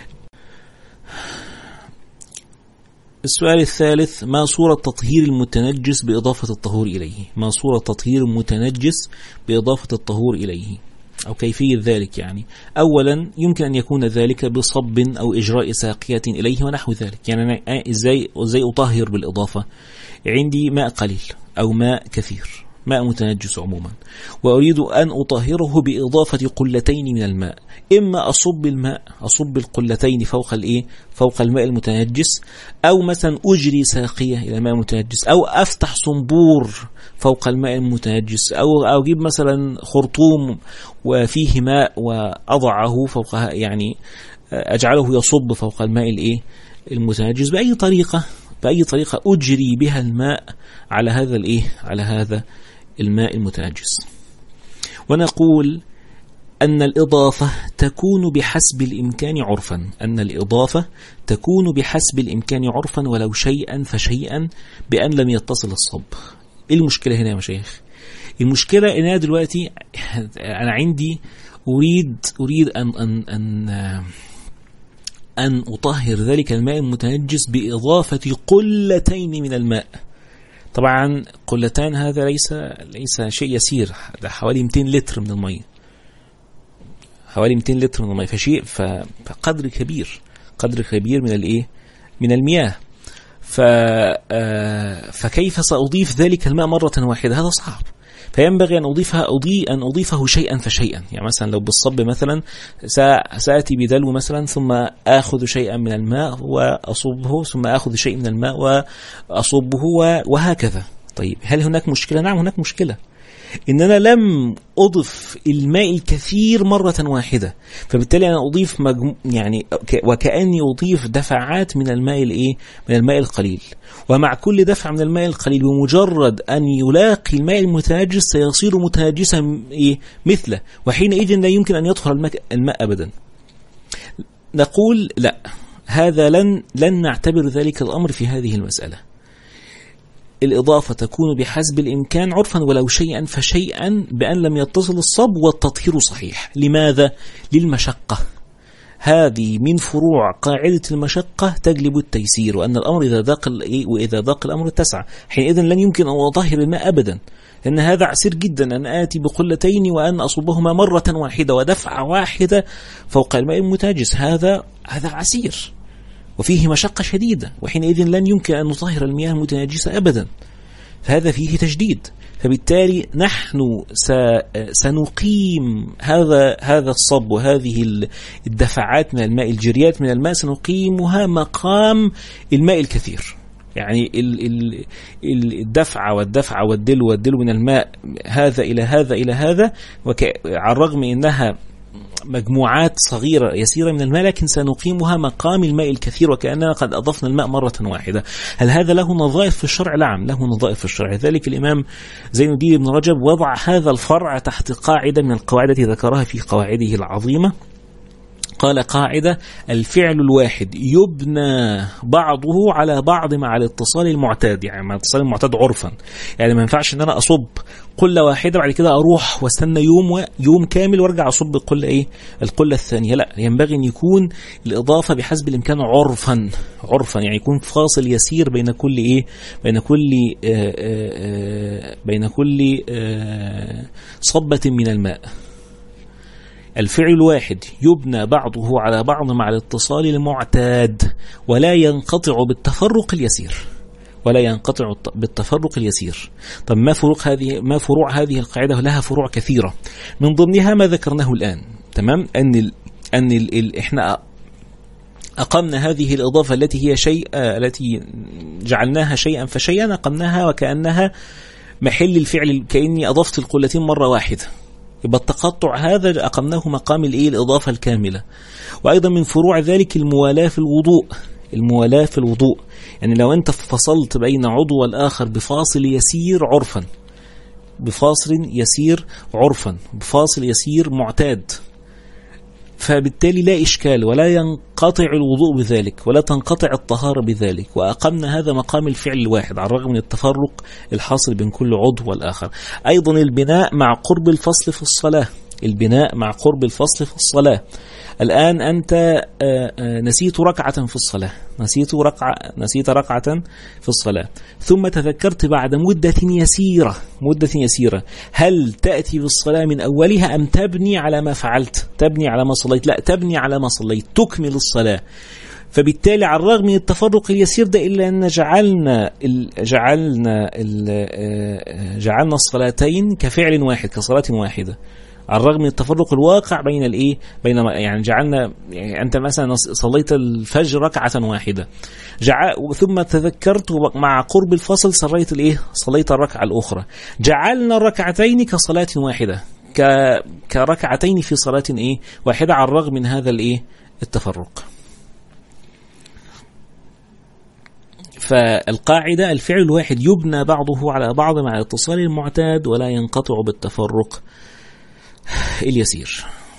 السؤال الثالث: ما صورة تطهير المتنجس بإضافة الطهور إليه؟ ما صورة تطهير المتنجس بإضافة الطهور إليه، أو كيفية ذلك؟ يعني أولا يمكن أن يكون ذلك بصب أو إجراء ساقية إليه ونحو ذلك. يعني أنا إزاي, إزاي أطهر بالإضافة؟ عندي ماء قليل أو ماء كثير، ماء متنجس عموما، وأريد أن أطهره بإضافة قلتين من الماء، إما أصب الماء أصب القلتين فوق الإيه فوق الماء المتنجس، أو مثلا أجري ساقية إلى الماء المتنجس، أو أفتح صنبور فوق الماء المتنجس، أو أجيب مثلا خرطوم وفيه ماء وأضعه فوقها، يعني أجعله يصب فوق الماء الإيه المتنجس، بأي طريقة بأي طريقة أجري بها الماء على هذا الإيه على هذا الماء المتنجس. ونقول أن الإضافة تكون بحسب الإمكان عرفا، أن الإضافة تكون بحسب الإمكان عرفا ولو شيئا فشيئا بأن لم يتصل الصب. إيه المشكلة هنا يا مشايخ؟ المشكلة إن أنا دلوقتي أنا عندي أريد أريد أن أن أن أن أطهر ذلك الماء المتنجس بإضافة قلتين من الماء. طبعا قلتان هذا ليس ليس شيء يسير، ده حوالي مئتين لتر من الماء، حوالي مئتين لتر من الماء، فشيء فقدر كبير، قدر كبير من الايه من المياه. ف فكيف سأضيف ذلك الماء مرة واحدة؟ هذا صعب. فينبغي أن أضيفها أضي أن أضيفه شيئا فشيئا. يعني مثلا لو بالصب مثلا سأتي بدلو مثلا، ثم آخذ شيئا من الماء وأصبه، ثم آخذ شيء من الماء وأصبه، وهكذا. طيب هل هناك مشكلة؟ نعم هناك مشكلة، إن أنا لم أضف الماء الكثير مرة واحدة، فبالتالي أنا أضيف مجمو يعني وكأني أضيف دفعات من الماء الإيه؟ من الماء القليل، ومع كل دفع من الماء القليل بمجرد أن يلاقي الماء المتنجس سيصير متنجسا إيه؟ مثله، وحينئذ لا يمكن أن يدخل الماء, الماء أبدا. نقول لا، هذا لن لن نعتبر ذلك الأمر في هذه المسألة. الإضافة تكون بحسب الإمكان عرفا ولو شيئا فشيئا بأن لم يتصل الصب والتطهير صحيح. لماذا؟ للمشقة. هذه من فروع قاعدة المشقة تجلب التيسير، وأن الأمر إذا ضاق وإذا ضاق الأمر اتسع، حينئذ لن يمكن أن أطهر الماء أبدا، لأن هذا عسير جدا أن آتي بقلتين وأن أصبهما مرة واحدة ودفعة واحدة فوق الماء المتنجس، هذا هذا عسير وفيه مشقة شديدة، وحينئذ لن يمكن أن نطهر المياه المتنجسة أبدا، فهذا فيه تجديد. فبالتالي نحن سنقيم هذا هذا الصب وهذه الدفعات من الماء الجريات من الماء سنقيمها مقام الماء الكثير، يعني الدفعة والدفعة والدلو والدلو من الماء هذا إلى هذا إلى هذا، على الرغم إنها مجموعات صغيرة يسيرة من الماء لكن سنقيمها مقام الماء الكثير وكأننا قد أضفنا الماء مرة واحدة. هل هذا له نظائر في الشرع؟ نعم له نظائر في الشرع. ذلك الإمام زين الدين بن رجب وضع هذا الفرع تحت قاعدة من القواعد التي ذكرها في قواعده العظيمة. قال قاعدة: الفعل الواحد يبنى بعضه على بعض مع الاتصال المعتاد، يعني مع الاتصال المعتاد عرفا، يعني ما ينفعش ان انا اصب قلة واحدة بعد كده اروح واستنى يوم ويوم كامل وارجع اصب القلة ايه القلة الثانية، لا، ينبغي ان يكون الاضافة بحسب الامكان عرفا عرفا يعني يكون فاصل يسير بين كل ايه بين كل آآ آآ بين كل صبة من الماء. الفعل الواحد يبنى بعضه على بعض مع الاتصال المعتاد ولا ينقطع بالتفرق اليسير ولا ينقطع بالتفرق اليسير. طب ما فروع هذه ما فروع هذه القاعدة؟ لها فروع كثيرة، من ضمنها ما ذكرناه الآن. تمام، أن ال أن ال ال إحنا أقمنا هذه الإضافة التي هي شيء التي جعلناها شيئا فشيئا، أقمناها وكأنها محل الفعل، كأني أضفت القلتين مرة واحدة، يبقى التقطع هذا أقمناه مقام الإيه الإضافة الكاملة. وأيضا من فروع ذلك الموالاة في الوضوء الموالاة في الوضوء يعني لو أنت فصلت بين عضو والآخر بفاصل يسير عرفا بفاصل يسير عرفا بفاصل يسير معتاد، فبالتالي لا إشكال ولا ينقطع الوضوء بذلك ولا تنقطع الطهارة بذلك، وأقمنا هذا مقام الفعل الواحد على الرغم من التفرق الحاصل بين كل عضو والآخر. أيضا البناء مع قرب الفصل في الصلاة البناء مع قرب الفصل في الصلاة. الآن أنت نسيت ركعة في الصلاة نسيت ركعة نسيت ركعة في الصلاة ثم تذكرت بعد مدة يسيرة مدة يسيرة هل تأتي بالصلاة من أولها أم تبني على ما فعلت تبني على ما صليت؟ لا، تبني على ما صليت، تكمل الصلاة. فبالتالي على الرغم من التفرق اليسير ده إلا أن جعلنا ال جعلنا ال جعلنا الصلاتين كفعل واحد كصلاة واحدة على الرغم من التفرق الواقع بين الايه بين يعني جعلنا يعني انت مثلا صليت الفجر ركعه واحده جعل ثم تذكرت مع قرب الفصل صليت الايه صليت الركعه الاخرى، جعلنا الركعتين كصلاه واحده ك كركعتين في صلاه ايه واحده على الرغم من هذا الايه التفرق. فالقاعده الفعل الواحد يبنى بعضه على بعض مع الاتصال المعتاد ولا ينقطع بالتفرق اليسير.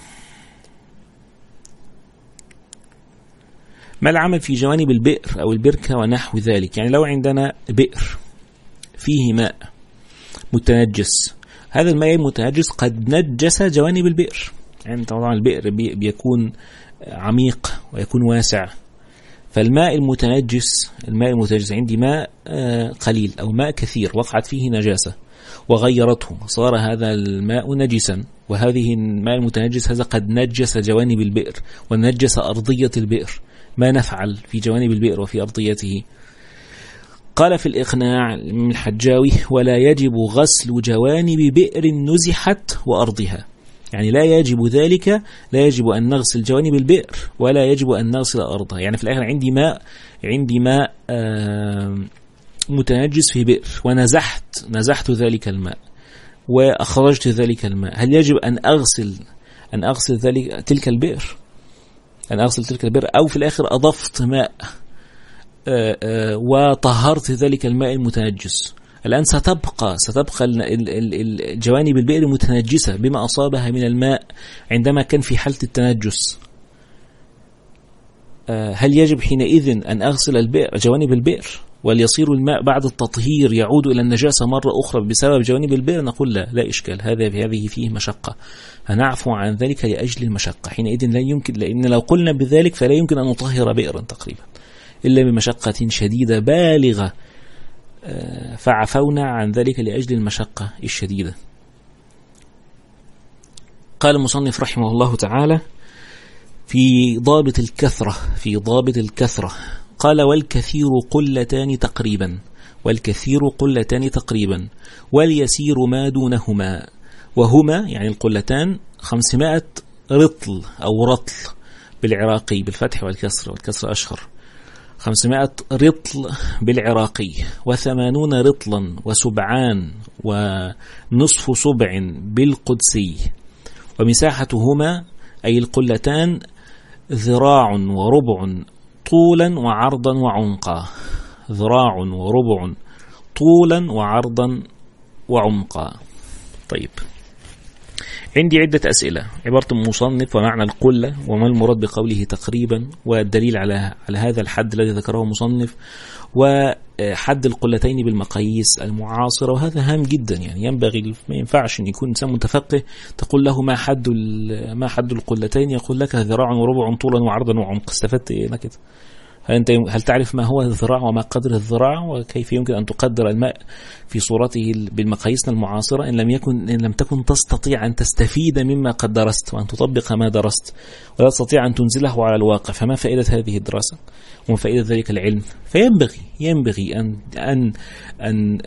ما العمل في جوانب البئر أو البركة ونحو ذلك؟ يعني لو عندنا بئر فيه ماء متنجس، هذا الماء المتنجس قد نجس جوانب البئر، يعني طبعا البئر بيكون عميق ويكون واسع، فالماء المتنجس الماء المتنجس عندي ماء قليل أو ماء كثير وقعت فيه نجاسة وغيرته صار هذا الماء نجسا، وهذه الماء المتنجس هذا قد نجس جوانب البئر ونجس أرضية البئر، ما نفعل في جوانب البئر وفي أرضيته؟ قال في الإقناع من الحجاوي: ولا يجب غسل جوانب بئر نزحت وأرضها، يعني لا يجب ذلك لا يجب أن نغسل جوانب البئر ولا يجب أن نغسل أرضها. يعني في الآخر عندي ماء عندي ماء متنجس في بئر ونزحت نزحت ذلك الماء وأخرجت ذلك الماء، هل يجب أن أغسل أن أغسل ذلك تلك البئر أن أغسل تلك البئر أو في الآخر أضفت ماء وطهرت ذلك الماء المتنجس؟ الآن ستبقى ستبقى الجوانب البئر متنجسة بما أصابها من الماء عندما كان في حالة التنجس. هل يجب حينئذ أن أغسل البئر جوانب البئر وليصير الماء بعد التطهير يعود إلى النجاسة مرة أخرى بسبب جوانب البئر؟ نقول لا لا إشكال، هذا هذه فيه مشقة، هنعفو عن ذلك لأجل المشقة. حينئذ لا يمكن، لأن لو قلنا بذلك فلا يمكن أن نطهر بئرا تقريبا إلا بمشقة شديدة بالغة، فعفونا عن ذلك لأجل المشقة الشديدة. قال المصنف رحمه الله تعالى في ضابط الكثرة في ضابط الكثرة قال والكثير قلتان تقريبا والكثير قلتان تقريبا واليسير ما دونهما، وهما يعني القلتان خمسمائة رطل أو رطل بالعراقي بالفتح والكسر والكسر أشهر، خمسمائة رطل بالعراقي وثمانون رطلا وسبعان ونصف سبع بالقدسي، ومساحتهما أي القلتان ذراع وربع طولا وعرضا وعمقا، ذراع وربع طولا وعرضا وعمقا. طيب، عندي عدة أسئلة. عبارة المصنف ومعنى القلة وما المراد بقوله تقريبا، والدليل على على هذا الحد الذي ذكره المصنف، وحد القلتين بالمقاييس المعاصرة. وهذا هام جدا، يعني ينبغي ما ينفعش أن يكون إنسان متفقه تقول له ما حد ما حد القلتين يقول لك ذراع وربع طولا وعرضا وعمق. استفدت إيه كده؟ هل أنت هل تعرف ما هو الذراع وما قدر الذراع وكيف يمكن أن تقدر الماء في صورته بالمقاييسنا المعاصرة إن لم يكن إن لم تكن تستطيع أن تستفيد مما قد درست وأن تطبق ما درست ولا تستطيع أن تنزله على الواقع؟ فما فائدة هذه الدراسة وما فائدة ذلك العلم؟ فينبغي ينبغي أن أن أن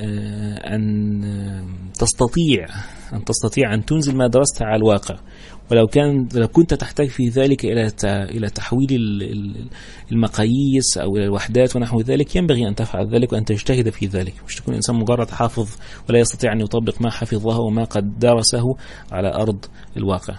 أن تستطيع أن تستطيع أن تنزل ما درست على الواقع. ولو كان لو كنت تحتاج في ذلك إلى إلى تحويل المقاييس أو إلى الوحدات ونحو ذلك، ينبغي أن تفعل ذلك وأن تجتهد في ذلك، مش تكون إنسان مجرد حافظ ولا يستطيع أن يطبق ما حفظه وما قد درسه على أرض الواقع.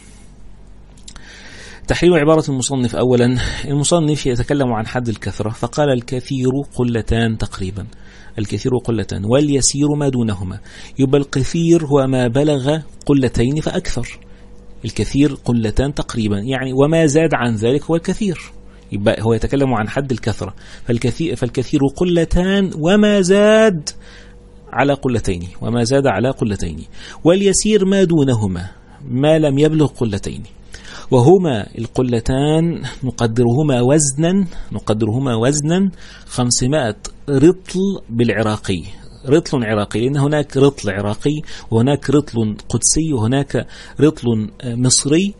تحليل عبارة المصنف. أولا، المصنف يتكلم عن حد الكثرة فقال الكثير قلتان تقريبا، الكثير قلتان واليسير ما دونهما. يبقى الكثير هو ما بلغ قلتين فأكثر، الكثير قلتان تقريبا يعني وما زاد عن ذلك هو الكثير. يبقى هو يتكلم عن حد الكثرة، فالكثير, فالكثير قلتان وما زاد على قلتين وما زاد على قلتين. واليسير ما دونهما ما لم يبلغ قلتين، وهما القلتان نقدرهما وزنا نقدرهما وزنا خمسمائة رطل بالعراقي، رطل عراقي، لأن هناك رطل عراقي وهناك رطل قدسي وهناك رطل مصري،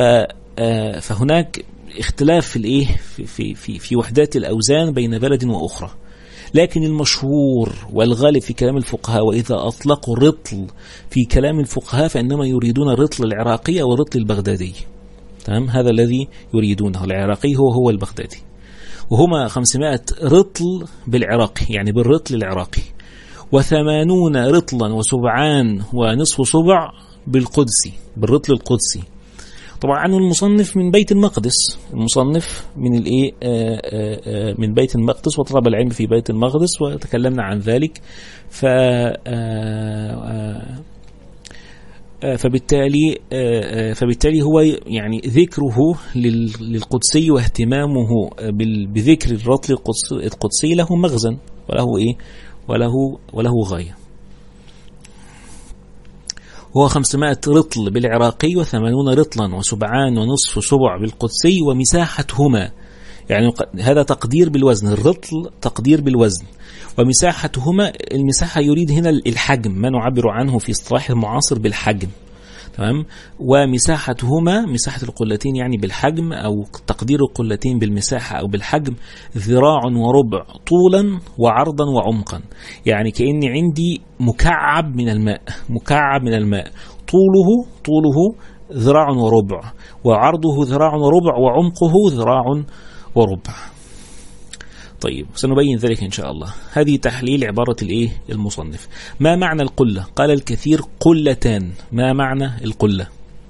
فهناك اختلاف في الايه في في في وحدات الأوزان بين بلد وأخرى. لكن المشهور والغالب في كلام الفقهاء وإذا أطلقوا الرطل في كلام الفقهاء فإنما يريدون الرطل العراقي أو الرطل البغدادي. تمام، هذا الذي يريدونه. العراقي هو هو البغدادي، وهما خمسمائة رطل بالعراقي يعني بالرطل العراقي، وثمانون رطلا وسبعان ونصف سبع بالقدسي بالرطل القدسي. طبعا عنه المصنف من بيت المقدس، المصنف من الايه من بيت المقدس وطلب العلم في بيت المقدس وتكلمنا عن ذلك. ف فبالتالي فبالتالي هو يعني ذكره للقدسي واهتمامه بذكر الرطل القدسي له مغزى وله ايه وله وله غاية. هو خمسمائة رطل بالعراقي وثمانون رطلا وسبعان ونصف سبع بالقدسي، ومساحتهما يعني هذا تقدير بالوزن، الرطل تقدير بالوزن، ومساحتهما المساحة يريد هنا الحجم ما نعبر عنه في اصطلاح المعاصر بالحجم. تمام، ومساحتهما مساحة القلتين يعني بالحجم أو تقدير القلتين بالمساحة أو بالحجم ذراع وربع طولا وعرضا وعمقا، يعني كأني عندي مكعب من الماء مكعب من الماء طوله طوله ذراع وربع وعرضه ذراع وربع وعمقه ذراع وربع. طيب سنبين ذلك إن شاء الله. هذه تحليل عبارة الإيه المصنف. ما معنى القلة؟ قال الكثير قلتان. ما معنى القلة؟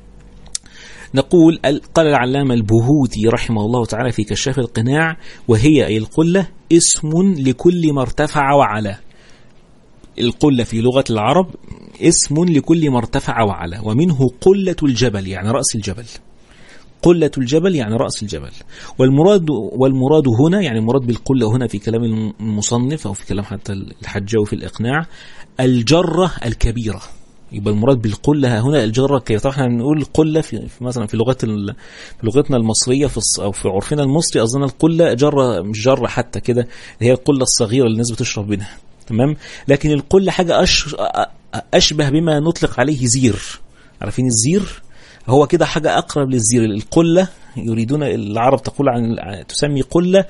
نقول قال العلامة البهوتي رحمه الله تعالى في كشاف القناع: وهي أي القلة اسم لكل ما ارتفع وعلى. القلة في لغة العرب اسم لكل ما ارتفع وعلى، ومنه قلة الجبل يعني رأس الجبل. قلة الجبل يعني رأس الجبل. والمراد والمراد هنا يعني المراد بالقلة هنا في كلام المصنف أو في كلام حتى الحجاوي في الإقناع الجرة الكبيرة. يبقى المراد بالقلة هنا الجرة الكبيرة. طبعا احنا بنقول القلة في مثلا في لغة في لغتنا المصرية في أو في عرفنا المصري أظن القلة جرة مش جرة حتى كده، اللي هي القلة الصغيرة اللي الناس بتشرب منها، تمام. لكن القلة حاجة أش... أشبه بما نطلق عليه زير. عارفين الزير؟ هو كده حاجة أقرب للزير. القلة يريدون العرب تقول عن تسمي قلة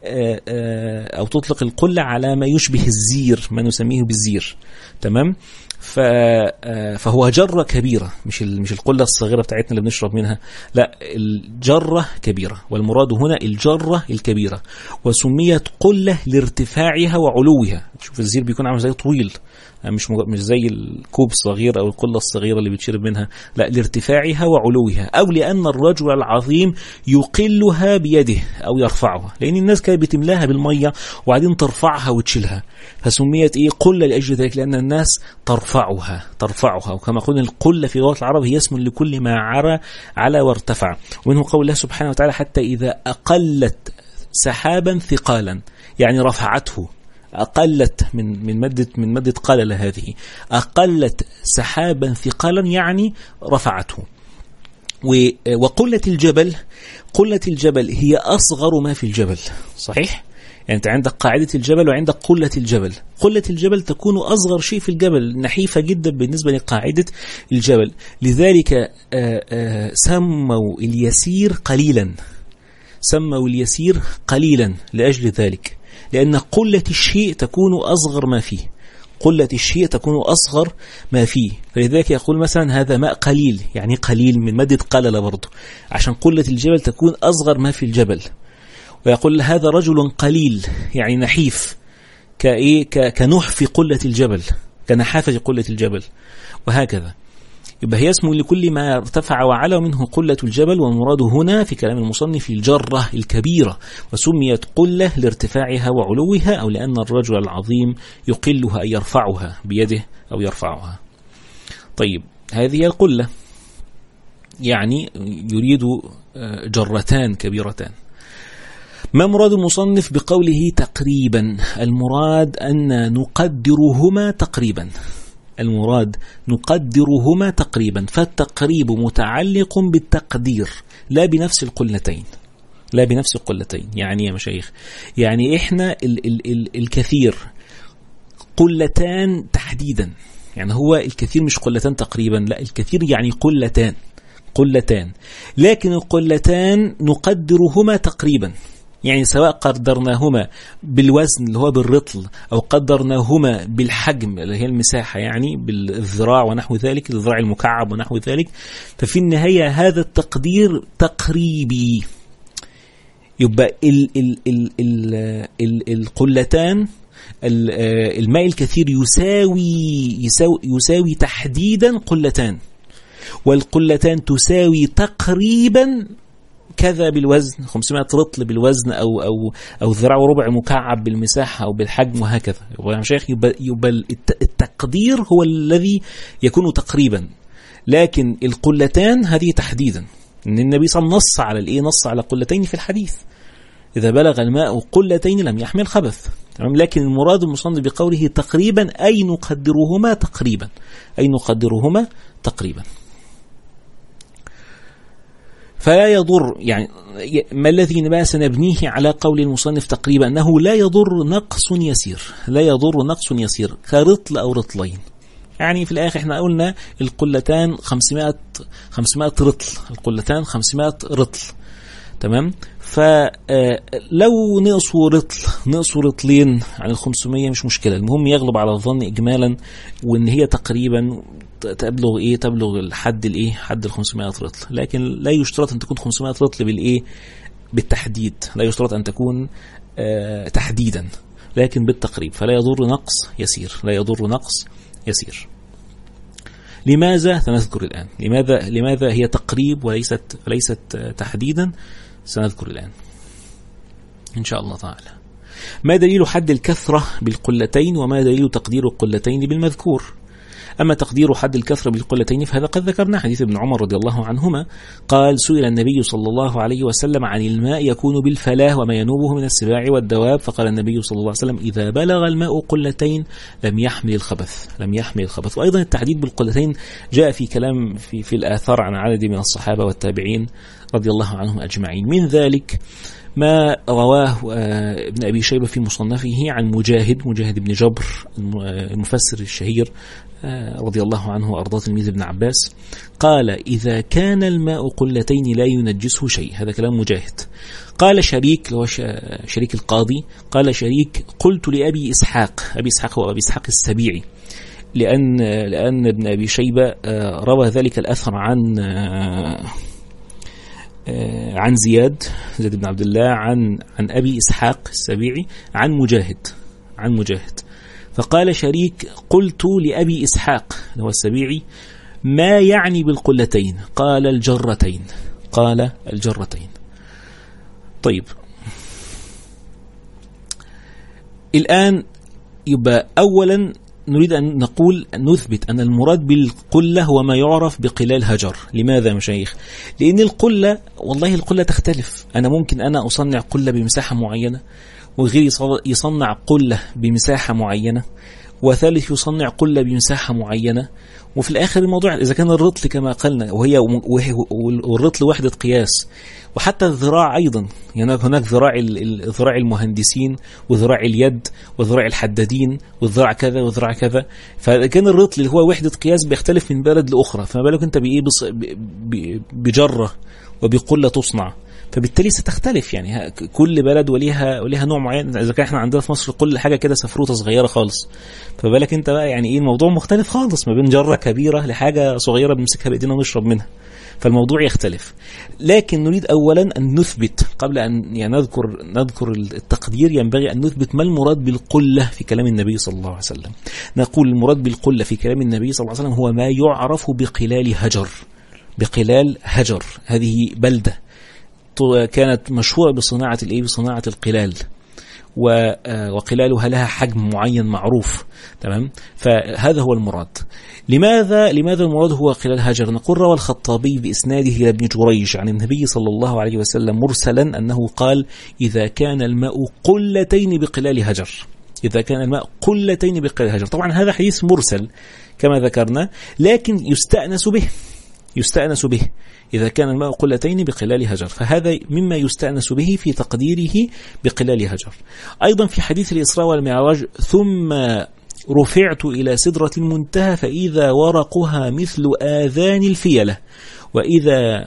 أو تطلق القلة على ما يشبه الزير، ما نسميه بالزير، تمام. فهو جرة كبيرة، مش مش القلة الصغيرة بتاعتنا اللي بنشرب منها، لا الجرة كبيرة. والمراد هنا الجرة الكبيرة. وسميت قلة لارتفاعها وعلوها. شوف الزير بيكون عامل زي طويل، مش مش زي الكوب الصغير أو القلة الصغيرة اللي بتشرب منها، لا لارتفاعها وعلوها. أو لأن الرجل العظيم يقلها بيده أو يرفعها، لأن الناس كانت بتملاها بالمية وبعدين ترفعها وتشيلها، فسميت إيه قلة لأجل ذلك، لأن الناس ترفعها ترفعها. وكما قلنا القلة في لغة العرب هي اسم لكل ما عرى على وارتفع. ومنه قول الله سبحانه وتعالى: حتى إذا أقلت سحابا ثقالا، يعني رفعته. أقلت من من مادة من مادة قلل، هذه أقلت سحابا ثقالا يعني رفعته. وقلة الجبل، قلة الجبل هي أصغر ما في الجبل، صحيح؟ يعني أنت عندك قاعدة الجبل وعندك قلة الجبل. قلة الجبل تكون أصغر شيء في الجبل، نحيفة جدا بالنسبة لقاعدة الجبل. لذلك سموا اليسير قليلا، سموا اليسير قليلا لأجل ذلك، لأن قلة الشيء تكون أصغر ما فيه، قلة الشيء تكون أصغر ما فيه. فلذلك يقول مثلا هذا ماء قليل، يعني قليل من مادة قلل برضه، عشان قلة الجبل تكون أصغر ما في الجبل. ويقول هذا رجل قليل، يعني نحيف، كإيه كنحف قلة الجبل، كنحافة قلة الجبل، وهكذا. يبقى هي اسم لكل ما ارتفع وعلى، منه قلة الجبل. والمراد هنا في كلام المصنف الجرة الكبيرة، وسميت قلة لارتفاعها وعلوها، أو لأن الرجل العظيم يقلها أي يرفعها بيده أو يرفعها. طيب هذه القلة يعني يريد جرتان كبيرتان. ما مراد المصنف بقوله تقريبا؟ المراد أن نقدرهما تقريبا، المراد نقدرهما تقريبا. فالتقريب متعلق بالتقدير لا بنفس القلتين، لا بنفس القلتين. يعني يا مشايخ، يعني إحنا ال ال ال الكثير قلتان تحديدا، يعني هو الكثير مش قلتان تقريبا، لا الكثير يعني قلتان، قلتان. لكن القلتان نقدرهما تقريبا، يعني سواء قدرناهما بالوزن اللي هو بالرطل، أو قدرناهما بالحجم اللي هي المساحة، يعني بالذراع ونحو ذلك، الذراع المكعب ونحو ذلك، ففي النهاية هذا التقدير تقريبي. يبقى ال ال ال ال ال القلتان الماء الكثير يساوي يساوي, يساوي تحديدا قلتان، والقلتان تساوي تقريبا كذا بالوزن، خمسمائة رطل بالوزن، أو أو أو ذراع وربع مكعب بالمساحة أو بالحجم، وهكذا. يا شيخ يبقى, يبقى التقدير هو الذي يكون تقريبا، لكن القلتان هذه تحديدا. إن النبي صلى الله عليه وسلم نص على الإيه؟ نص على قلتين في الحديث: إذا بلغ الماء قلتين لم يحمل خبث. تمام. لكن المراد المصنف بقوله تقريبا أي نقدرهما تقريبا، أي نقدرهما تقريبا. فلا يضر، يعني ما الذي ما سنبنيه على قول المصنف تقريبا؟ أنه لا يضر نقص يسير، لا يضر نقص يسير كرطل أو رطلين. يعني في الآخر احنا قلنا القلتان خمسمائة رطل، القلتان خمسمائة رطل، تمام. فلو نقصوا رطل، نقصوا رطلين عن الخمسمية مش مشكلة، المهم يغلب على الظن إجمالا وإن هي تقريبا تبلغ إيه؟ تبلغ الحد الإيه؟ حد الخمسمائة رطل. لكن لا يشترط أن تكون خمسمائة رطل بالإيه؟ بالتحديد، لا يشترط أن تكون آه تحديدا، لكن بالتقريب، فلا يضر نقص يسير، لا يضر نقص يسير. لماذا سنذكر الآن؟ لماذا لماذا هي تقريب وليست ليست تحديدا؟ سنذكر الآن إن شاء الله تعالى. ما دليل حد الكثرة بالقلتين، وما دليل تقدير القلتين بالمذكور؟ أما تقدير حد الكثرة بالقلتين فهذا قد ذكرنا، حديث ابن عمر رضي الله عنهما قال: سئل النبي صلى الله عليه وسلم عن الماء يكون بالفلاة وما ينوبه من السباع والدواب، فقال النبي صلى الله عليه وسلم: إذا بلغ الماء قلتين لم يحمل الخبث، لم يحمل الخبث. وأيضا التحديد بالقلتين جاء في كلام في, في الآثار عن عدد من الصحابة والتابعين رضي الله عنهم أجمعين. من ذلك ما رواه ابن أبي شيبة في مصنفه عن مجاهد مجاهد بن جبر المفسر الشهير رضي الله عنه وأرضاه تلميذ ابن عباس، قال: إذا كان الماء قلتين لا ينجسه شيء. هذا كلام مجاهد. قال شريك، لو شريك القاضي، قال شريك: قلت لأبي إسحاق، أبي إسحاق هو أبي إسحاق السبيعي، لأن لأن ابن أبي شيبة روى ذلك الأثر عن عن زياد زيد بن عبد الله عن عن أبي إسحاق السبيعي عن مجاهد عن مجاهد فقال شريك: قلت لأبي إسحاق هو السبيعي: ما يعني بالقلتين؟ قال: الجرتين، قال الجرتين. طيب، الآن يبقى أولا نريد أن نقول أن نثبت أن المراد بالقلة هو ما يعرف بقلال هجر. لماذا يا مشايخ؟ لأن القلة والله القلة تختلف. أنا ممكن أنا أصنع قلة بمساحة معينة، وغيري يصنع قلة بمساحة معينة، وثالث يصنع قلة بمساحة معينة، وفي الآخر الموضوع إذا كان الرطل كما قلنا وهي والرطل وحدة قياس، وحتى الذراع أيضا، يعني هناك ذراع ذراع المهندسين وذراع اليد وذراع الحدادين والذراع كذا وذراع كذا، فكان الرطل اللي هو وحدة قياس بيختلف من بلد لأخرى، فما بالك أنت بإيه بجرة وبقلة تصنع، فبالتالي ستختلف. يعني كل بلد وليها وليها نوع معين. إذا كان احنا عندنا في مصر كل حاجة كده سفروتة صغيرة خالص، فبالك انت بقى يعني ايه الموضوع مختلف خالص ما بين جرة كبيرة لحاجة صغيرة بنمسكها بإيدينا ونشرب منها، فالموضوع يختلف. لكن نريد أولا أن نثبت قبل أن يعني نذكر نذكر التقدير، ينبغي أن نثبت ما المراد بالقلة في كلام النبي صلى الله عليه وسلم. نقول المراد بالقلة في كلام النبي صلى الله عليه وسلم هو ما يعرف بقلال هجر. بقلال هجر هذه بلدة كانت مشهورة بصناعة الايه بصناعة القلال، وقلالها لها حجم معين معروف، تمام؟ فهذا هو المراد. لماذا لماذا المراد هو قلال هجر؟ نقول: روى الخطابي بإسناده إلى ابن جريج عن النبي صلى الله عليه وسلم مرسلا أنه قال: إذا كان الماء قلتين بقلال هجر، إذا كان الماء قلتين بقلال هجر. طبعا هذا حديث مرسل كما ذكرنا، لكن يستأنس به يستأنس به إذا كان الماء قلتين بقلال هجر، فهذا مما يستأنس به في تقديره بقلال هجر. أيضا في حديث الإسراء والمعراج: ثم رفعت إلى سدرة المنتهى فإذا ورقها مثل آذان الفيلة وإذا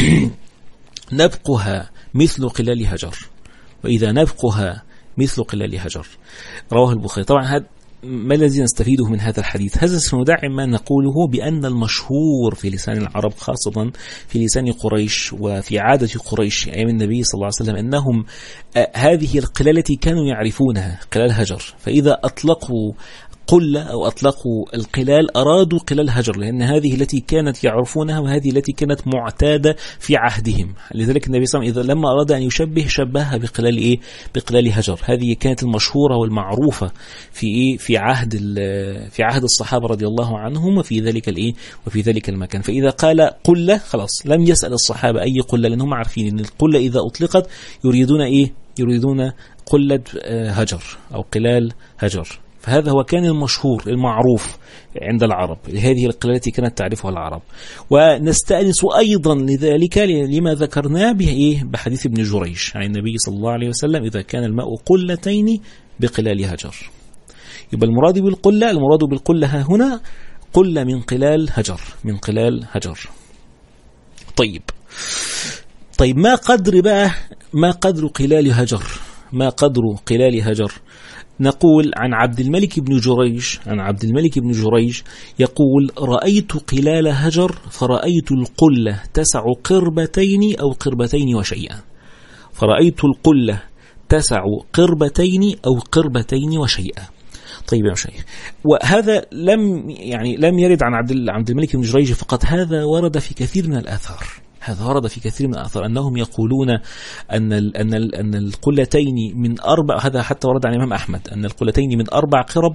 نبقها مثل قلال هجر وإذا نبقها مثل قلال هجر. رواه البخاري. طبعا هذا ما الذي نستفيده من هذا الحديث؟ هذا سندعم ما نقوله بأن المشهور في لسان العرب، خاصة في لسان قريش وفي عادة قريش أيام النبي صلى الله عليه وسلم، أنهم هذه القلال التي كانوا يعرفونها قلال هجر، فإذا أطلقوا قلة أو أطلقوا القلال أرادوا قلال هجر، لأن هذه التي كانت يعرفونها وهذه التي كانت معتادة في عهدهم. لذلك النبي صلى الله عليه وسلم إذا لما أراد أن يشبه شبهها بقلال إيه؟ بقلال هجر. هذه كانت المشهورة والمعروفة في إيه؟ في عهد في عهد الصحابة رضي الله عنهم وفي ذلك الإيه؟ وفي ذلك المكان. فإذا قال قلة خلاص لم يسأل الصحابة أي قلة، لأنهم عارفين أن القلة إذا أطلقت يريدون إيه؟ يريدون قلة هجر أو قلال هجر. فهذا هو كان المشهور المعروف عند العرب، هذه القلة التي كانت تعرفها العرب. ونستأنس أيضا لذلك لما ذكرناه به بحديث ابن جريج عن النبي صلى الله عليه وسلم: إذا كان الماء قلتين بقلال هجر. يبقى المراد بالقلة المراد بالقلة هنا قلة من قلال هجر من قلال هجر. طيب طيب ما قدر بقى ما قدر قلال هجر ما قدر قلال هجر؟ نقول عن عبد الملك بن جريج عن عبد الملك بن جريج يقول: رأيت قلال هجر فرأيت القلة تسع قربتين أو قربتين وشيئا. فرأيت القلة تسع قربتين أو قربتين وشيئا. طيب يا شيخ، وهذا لم يعني لم يرد عن عبد عبد الملك بن جريج فقط، هذا ورد في كثير من الآثار، هذا ورد في كثير من الآثار أنهم يقولون أن ال أن ال أن القلتين من أربع، هذا حتى ورد عن الإمام أحمد، أن القلتين من أربع قرب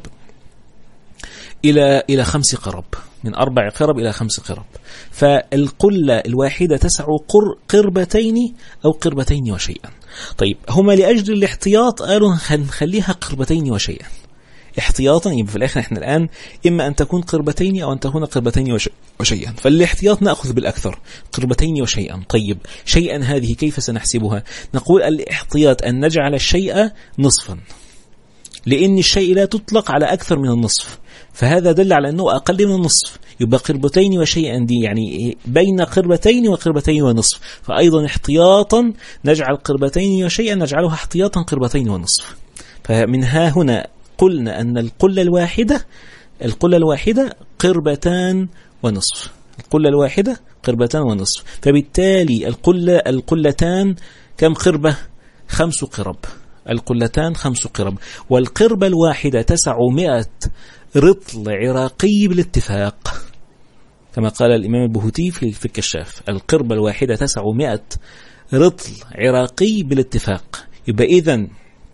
إلى إلى خمس قرب، من أربع قرب إلى خمس قرب. فالقلة الواحدة تسع قربتين أو قربتين وشيئا. طيب هما لأجل الاحتياط قالوا نخليها قربتين وشيئا احتياطا، يبقى في الآخر احنا الآن إما أن تكون قربتين أو أن تكون قربتين وشيئا، فالاحتياط نأخذ بالأكثر قربتين وشيئا. طيب شيئا هذه كيف سنحسبها؟ نقول الاحتياط أن نجعل الشيء نصفا، لأن الشيء لا تطلق على أكثر من النصف، فهذا دل على أنه أقل من النصف، يبقى قربتين وشيئا دي يعني بين قربتين وقربتين ونصف، فأيضا احتياطا نجعل قربتين وشيئا نجعلها احتياطا قربتين ونصف. فمنها هنا قلنا أن القلة الواحدة القلة الواحدة قربتان ونصف، القلة الواحدة قربتان ونصف، فبالتالي القلة القلتان كم قربة؟ خمس قرب، القلتان خمس قرب، والقربة الواحدة تسعمائة رطل عراقي بالاتفاق، كما قال الإمام البهوتي في الكشاف، القربة الواحدة تسعمائة رطل عراقي بالاتفاق. يبقى إذن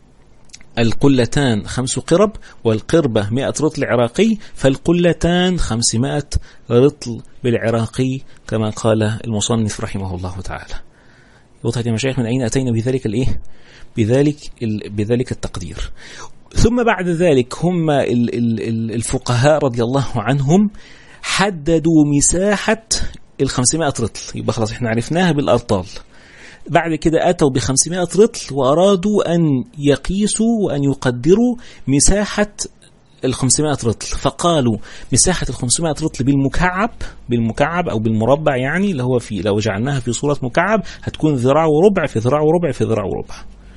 القلتان خمس قرب والقربة مئة رطل عراقي، فالقلتان خمسمائة رطل بالعراقي كما قال المصنف رحمه الله تعالى. وضحت يا مشايخ من أين أتينا بذلك الإيه؟ بذلك بذلك التقدير. ثم بعد ذلك هم الفقهاء رضي الله عنهم حددوا مساحة الخمسمائة رطل، يبقى خلاص احنا عرفناها بالأرطال، بعد كده أتوا بخمسمائة رطل وأرادوا أن يقيسوا وأن يقدروا مساحة الخمسمائة رطل، فقالوا مساحة الخمسمائة رطل بالمكعب بالمكعب أو بالمربع، يعني اللي هو في لو جعلناها في صورة مكعب هتكون ذراع وربع في ذراع وربع في ذراع وربع،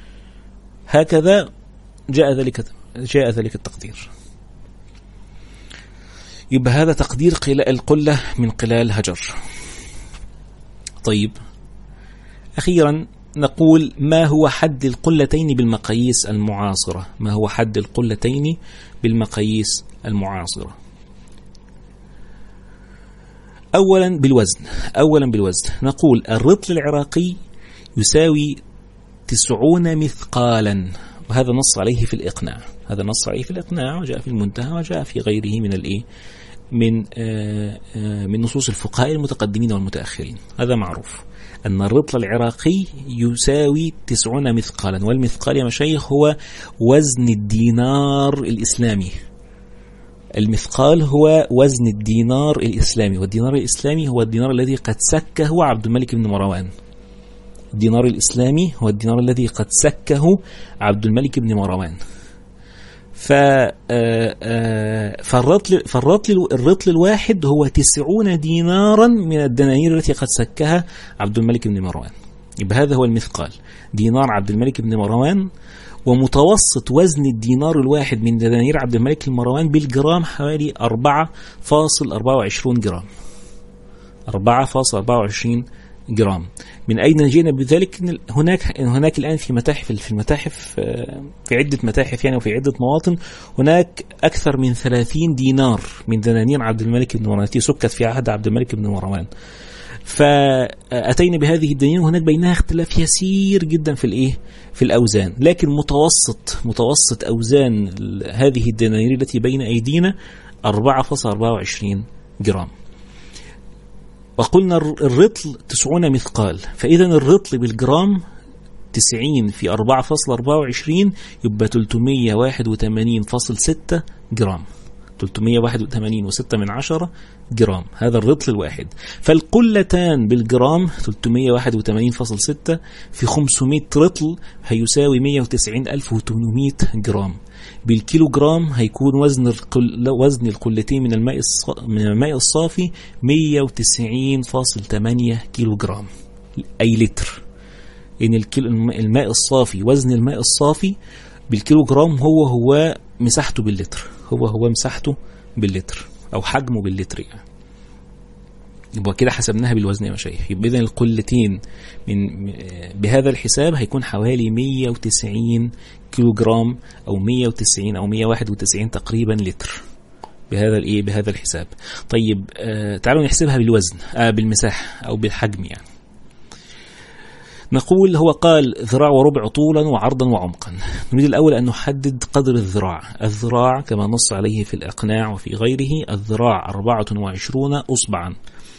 هكذا جاء ذلك جاء ذلك التقدير. يبقى هذا تقدير القلة من قلال هجر. طيب أخيرا نقول ما هو حد القلتين بالمقاييس المعاصرة؟ ما هو حد القلتين بالمقاييس المعاصرة؟ أولا بالوزن أولا بالوزن نقول الرطل العراقي يساوي تسعون مثقالا، وهذا نص عليه في الإقناع، هذا نص عليه في الإقناع وجاء في المنتهى وجاء في غيره من الإيه من آآ آآ من نصوص الفقهاء المتقدمين والمتأخرين. هذا معروف أن الرطل العراقي يساوي تسعون مثقالا، والمثقال يا مشايخ هو وزن الدينار الإسلامي، المثقال هو وزن الدينار الإسلامي، والدينار الإسلامي هو الدينار الذي قد سكه عبد الملك بن مروان، الدينار الإسلامي هو الدينار الذي قد سكه عبد الملك بن مروان. فالرطل فالرطل الرطل الواحد هو تسعون دينارا من الدنانير التي قد سكها عبد الملك بن مروان. يبقى هذا هو المثقال، دينار عبد الملك بن مروان، ومتوسط وزن الدينار الواحد من دنانير عبد الملك بن مروان بالجرام حوالي أربعة فاصل أربعة وعشرين جرام، أربعة فاصل أربعة وعشرين جرام. من أين جينا بذلك؟ هناك هناك الآن في متاحف في المتاحف في عدة متاحف يعني وفي عدة مواطن هناك أكثر من ثلاثين دينار من دنانير عبد الملك بن مروان التي سكت في عهد عبد الملك بن مروان. فأتينا بهذه الدنانير وهناك بينها اختلاف يسير جدا في الإيه في الأوزان، لكن متوسط متوسط أوزان هذه الدنانير التي بين أيدينا أربعة فاصل أربعة وعشرين جرام. وقلنا الرطل تسعون مثقال، فإذا الرطل بالجرام تسعين في أربعة فاصل أربعة وعشرين يبقى ثلاثمائة وواحد وثمانين فاصل ستة جرام، ثلاثمائة وواحد وثمانين وستة من عشرة جرام، هذا الرطل الواحد. فالقلتان بالجرام ثلاثمائة وواحد وثمانين فاصل ستة في خمسمائة رطل هيساوي مائة وتسعين ألف وثمانمائة جرام. بالكيلو جرام هيكون وزن القل... وزن القلتين من الماء الص... من الماء الصافي مائة وتسعين فاصل ثمانية كيلو جرام أي لتر. إن الكيلو الماء الصافي وزن الماء الصافي بالكيلو جرام هو هو مساحته باللتر، هو هو مساحته باللتر أو حجمه باللتر يعني. يبقى كده حسبناها بالوزن يا مشايخ. يبقى إذن القلتين من بهذا الحساب هيكون حوالي مية وتسعين كيلو جرام أو مية وتسعين أو مية وواحد وتسعين تقريبا لتر بهذا الإيه بهذا الحساب. طيب آه تعالوا نحسبها بالوزن آه بالمساحة أو بالحجم. يعني نقول هو قال ذراع وربع طولا وعرضا وعمقا. نريد الأول أن نحدد قدر الذراع. الذراع كما نص عليه في الإقناع وفي غيره الذراع أربعة وعشرون أصبعا.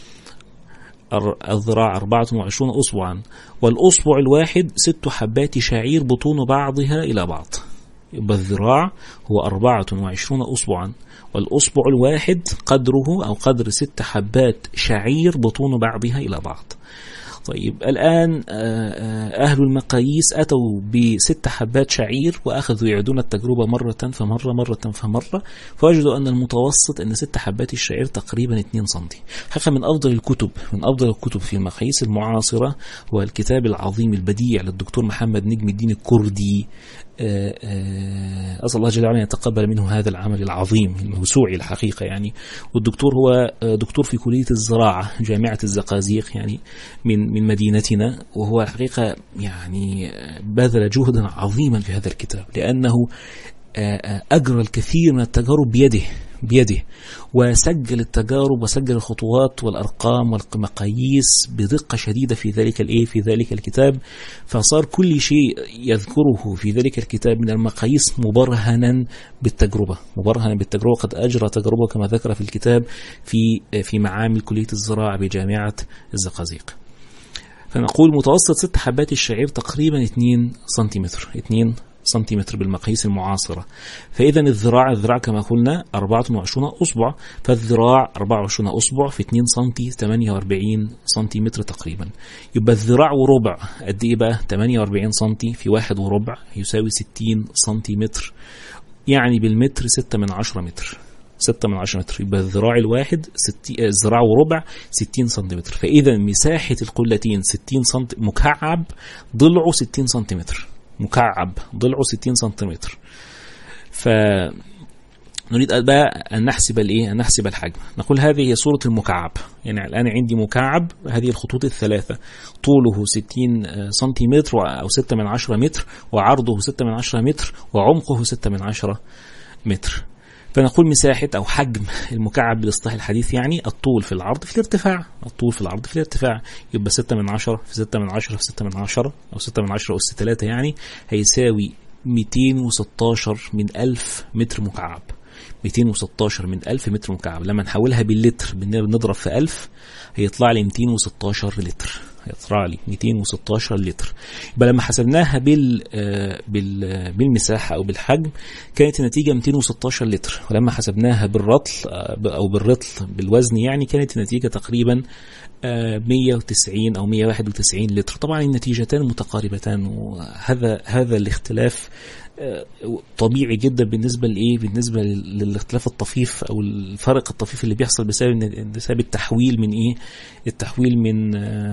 الذراع أربعة وعشرون أصبعا، والأصبع الواحد ست حبات شعير بطون بعضها إلى بعض. يبقى الذراع هو أربعة وعشرون أصبعا، والأصبع الواحد قدره أو قدر ست حبات شعير بطون بعضها إلى بعض. طيب الآن أهل المقاييس أتوا بست حبات شعير وأخذوا يعدون التجربة مرة فمرة مرة فمرة، فوجدوا أن المتوسط أن ست حبات الشعير تقريبا اثنين سنتي. حقا من أفضل الكتب من أفضل الكتب في المقاييس المعاصرة هو الكتاب العظيم البديع للدكتور محمد نجم الدين الكردي. أسأل الله جل وعلا يتقبل منه هذا العمل العظيم الموسوعي الحقيقة يعني. والدكتور هو دكتور في كلية الزراعة جامعة الزقازيق يعني من من مدينتنا، وهو الحقيقة يعني بذل جهدا عظيما في هذا الكتاب، لأنه أجرى الكثير من التجارب بيده بيده وسجل التجارب وسجل الخطوات والأرقام والمقاييس بدقة شديدة في ذلك الإيه في ذلك الكتاب. فصار كل شيء يذكره في ذلك الكتاب من المقاييس مبرهنا بالتجربة مبرهنا بالتجربة قد أجرى تجربة كما ذكر في الكتاب في في معامل كلية الزراعة بجامعة الزقازيق. فنقول متوسط ست حبات الشعير تقريبا اثنين سنتيمتر اثنين سنتيمتر بالمقاييس المعاصرة. فإذا الذراع الذراع كما قلنا أربعة وعشرون أصبع، فالذراع أربعة وعشرين أصبع في اثنين سنتي ثمانية وأربعين سنتيمتر تقريبا. يبقى الذراع وربع قد إيه بقى؟ ثمانية وأربعين سنتي في واحد وربع يساوي ستين سنتيمتر، يعني بالمتر ستة من عشرة متر ستة من عشرة متر. يبقى الذراع الواحد ستي... الذراع وربع ستين سنتيمتر. فإذا مساحة القلتين ستين سنت مكعب، ضلعه ستين سنتيمتر مكعب، ضلعه ستين سنتيمتر. فنريد بقى أن نحسب الإيه أن نحسب الحجم. نقول هذه هي صورة المكعب. يعني الآن عندي مكعب، هذه الخطوط الثلاثة طوله ستين سنتيمتر أو ستة من عشرة متر، وعرضه ستة من عشرة متر، وعمقه ستة من عشرة متر. فنقول مساحة أو حجم المكعب بالاصطلاح الحديث يعني الطول في العرض في الارتفاع الطول في العرض في الارتفاع. يبقى ستة من عشرة في ستة من عشرة في ستة من عشرة أو ستة من عشرة أس ثلاثة يعني هيساوي مئتين وستاشر من ألف متر مكعب. مئتين وستاشر من ألف متر مكعب لما نحولها باللتر بنضرب في ألف هيطلع لي مئتين وستاشر لتر هيطلع لي مئتين وستاشر لتر. يبقى لما حسبناها بال بال بالمساحة أو بالحجم كانت النتيجة مئتين وستاشر لتر، ولما حسبناها بالرطل أو بالرطل بالوزن يعني كانت النتيجة تقريبا مئة وتسعين أو مئة وواحد وتسعين لتر. طبعا النتيجتان متقاربتان، وهذا هذا الاختلاف طبيعي جدا بالنسبة لإيه بالنسبة للاختلاف الطفيف أو الفرق الطفيف اللي بيحصل بسبب بسبب التحويل من إيه التحويل من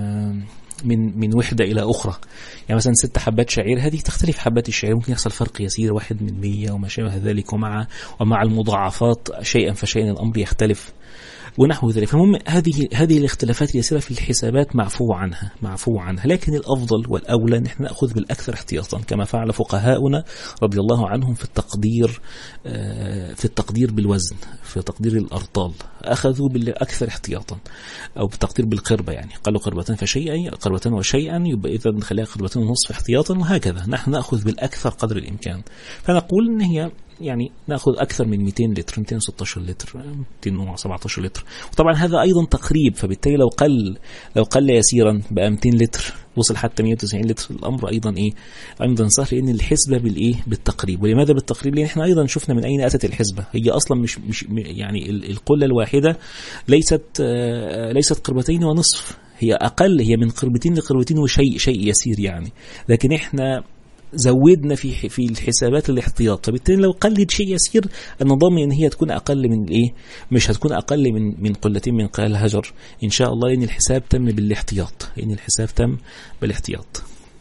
من من وحدة إلى أخرى. يعني مثلا ست حبات شعير هذه تختلف حبات الشعير، ممكن يحصل فرق يسير واحد من مية وما شابه ذلك، ومع ومع المضاعفات شيئا فشيئا الأمر يختلف ونحو ذلك. فالمهم هذه هذه الاختلافات اليسيرة في الحسابات معفو عنها معفو عنها لكن الأفضل والأولى نحن نأخذ بالأكثر احتياطا كما فعل فقهاؤنا رضي الله عنهم في التقدير في التقدير بالوزن في تقدير الأرطال، أخذوا بالأكثر احتياطا أو بالتقدير بالقربة، يعني قالوا قربتان فشيئا قربتان وشيئا يبقى إذا نخليها قربتان ونصف احتياطا، وهكذا نحن نأخذ بالأكثر قدر الإمكان. فنقول إن هي يعني نأخذ أكثر من مئتين لتر مئتين وستاشر لتر مئتين وسبعتاشر لتر، وطبعا هذا أيضا تقريب، فبالتالي لو قل لو قل يسيرا بقى مئتين لتر وصل حتى مئة وتسعين لتر الأمر أيضا إيه أيضا سهل، لأن الحسبة بالإيه بالتقريب. ولماذا بالتقريب؟ لأن إحنا أيضا شفنا من أين أتت الحسبة. هي أصلا مش مش يعني القلة الواحدة ليست ليست قربتين ونصف، هي أقل، هي من قربتين لقربتين وشيء شيء يسير يعني، لكن إحنا زودنا في في الحسابات الاحتياط، فبالتالي لو قلت شيء يسير أنا ضامن ان هي تكون اقل من الايه مش هتكون اقل من من قلتين من قلال الهجر ان شاء الله، لان الحساب تم بالاحتياط لان الحساب تم بالاحتياط.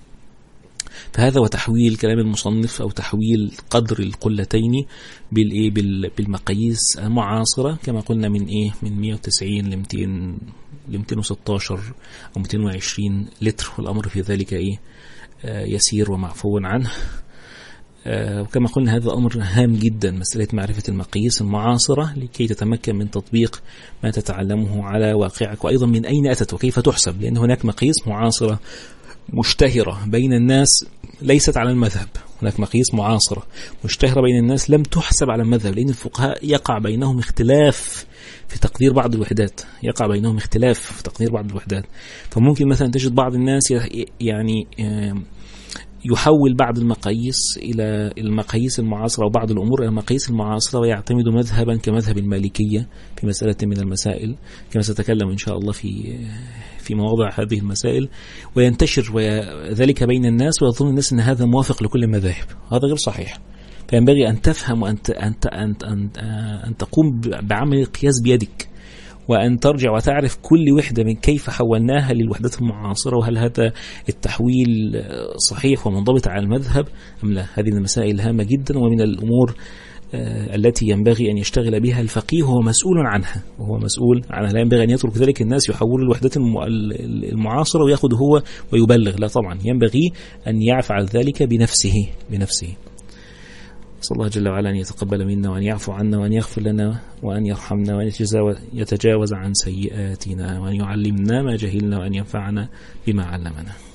فهذا وتحويل كلام المصنف او تحويل قدر القلتين بالايه بالمقاييس المعاصره كما قلنا من ايه من مئة وتسعين ل مئتين ل مئتين وستة عشر أو مئتين وعشرين لتر، والأمر في ذلك إيه يسير ومعفو عنه. وكما قلنا هذا أمر هام جدا، مسألة معرفة المقاييس المعاصرة لكي تتمكن من تطبيق ما تتعلمه على واقعك، وأيضا من أين أتت وكيف تحسب، لأن هناك مقاييس معاصرة مشتهرة بين الناس ليست على المذهب، هناك مقاييس معاصرة مشتهرة بين الناس لم تحسب على المذهب، لأن الفقهاء يقع بينهم اختلاف في تقدير بعض الوحدات يقع بينهم اختلاف في تقدير بعض الوحدات فممكن مثلا تجد بعض الناس يعني يحول بعض المقاييس إلى المقاييس المعاصرة، وبعض الأمور إلى المقاييس المعاصرة، ويعتمد مذهبا كمذهب المالكية في مسألة من المسائل، كما سأتكلم إن شاء الله في في مواضع هذه المسائل، وينتشر ذلك بين الناس، ويظن الناس أن هذا موافق لكل المذاهب. هذا غير صحيح. فينبغي أن تفهم وأن أن أن أن, أن تقوم بعمل القياس بيدك، وأن ترجع وتعرف كل وحدة من كيف حولناها للوحدات المعاصرة، وهل هذا التحويل صحيح ومنضبط على المذهب أم لا. هذه المسائل هامة جدا، ومن الأمور التي ينبغي أن يشتغل بها الفقيه، وهو مسؤول عنها وهو مسؤول عنها لا ينبغي أن يترك ذلك الناس يحولوا الوحدات المعاصرة ويأخذ هو ويبلغ، لا طبعا، ينبغي أن يفعل ذلك بنفسه بنفسه صلى الله جل وعلا أن يتقبل منا وأن يعفو عنا وأن يغفر لنا وأن يرحمنا وأن يتجاوز عن سيئاتنا وأن يعلمنا ما جهلنا وأن ينفعنا بما علمنا.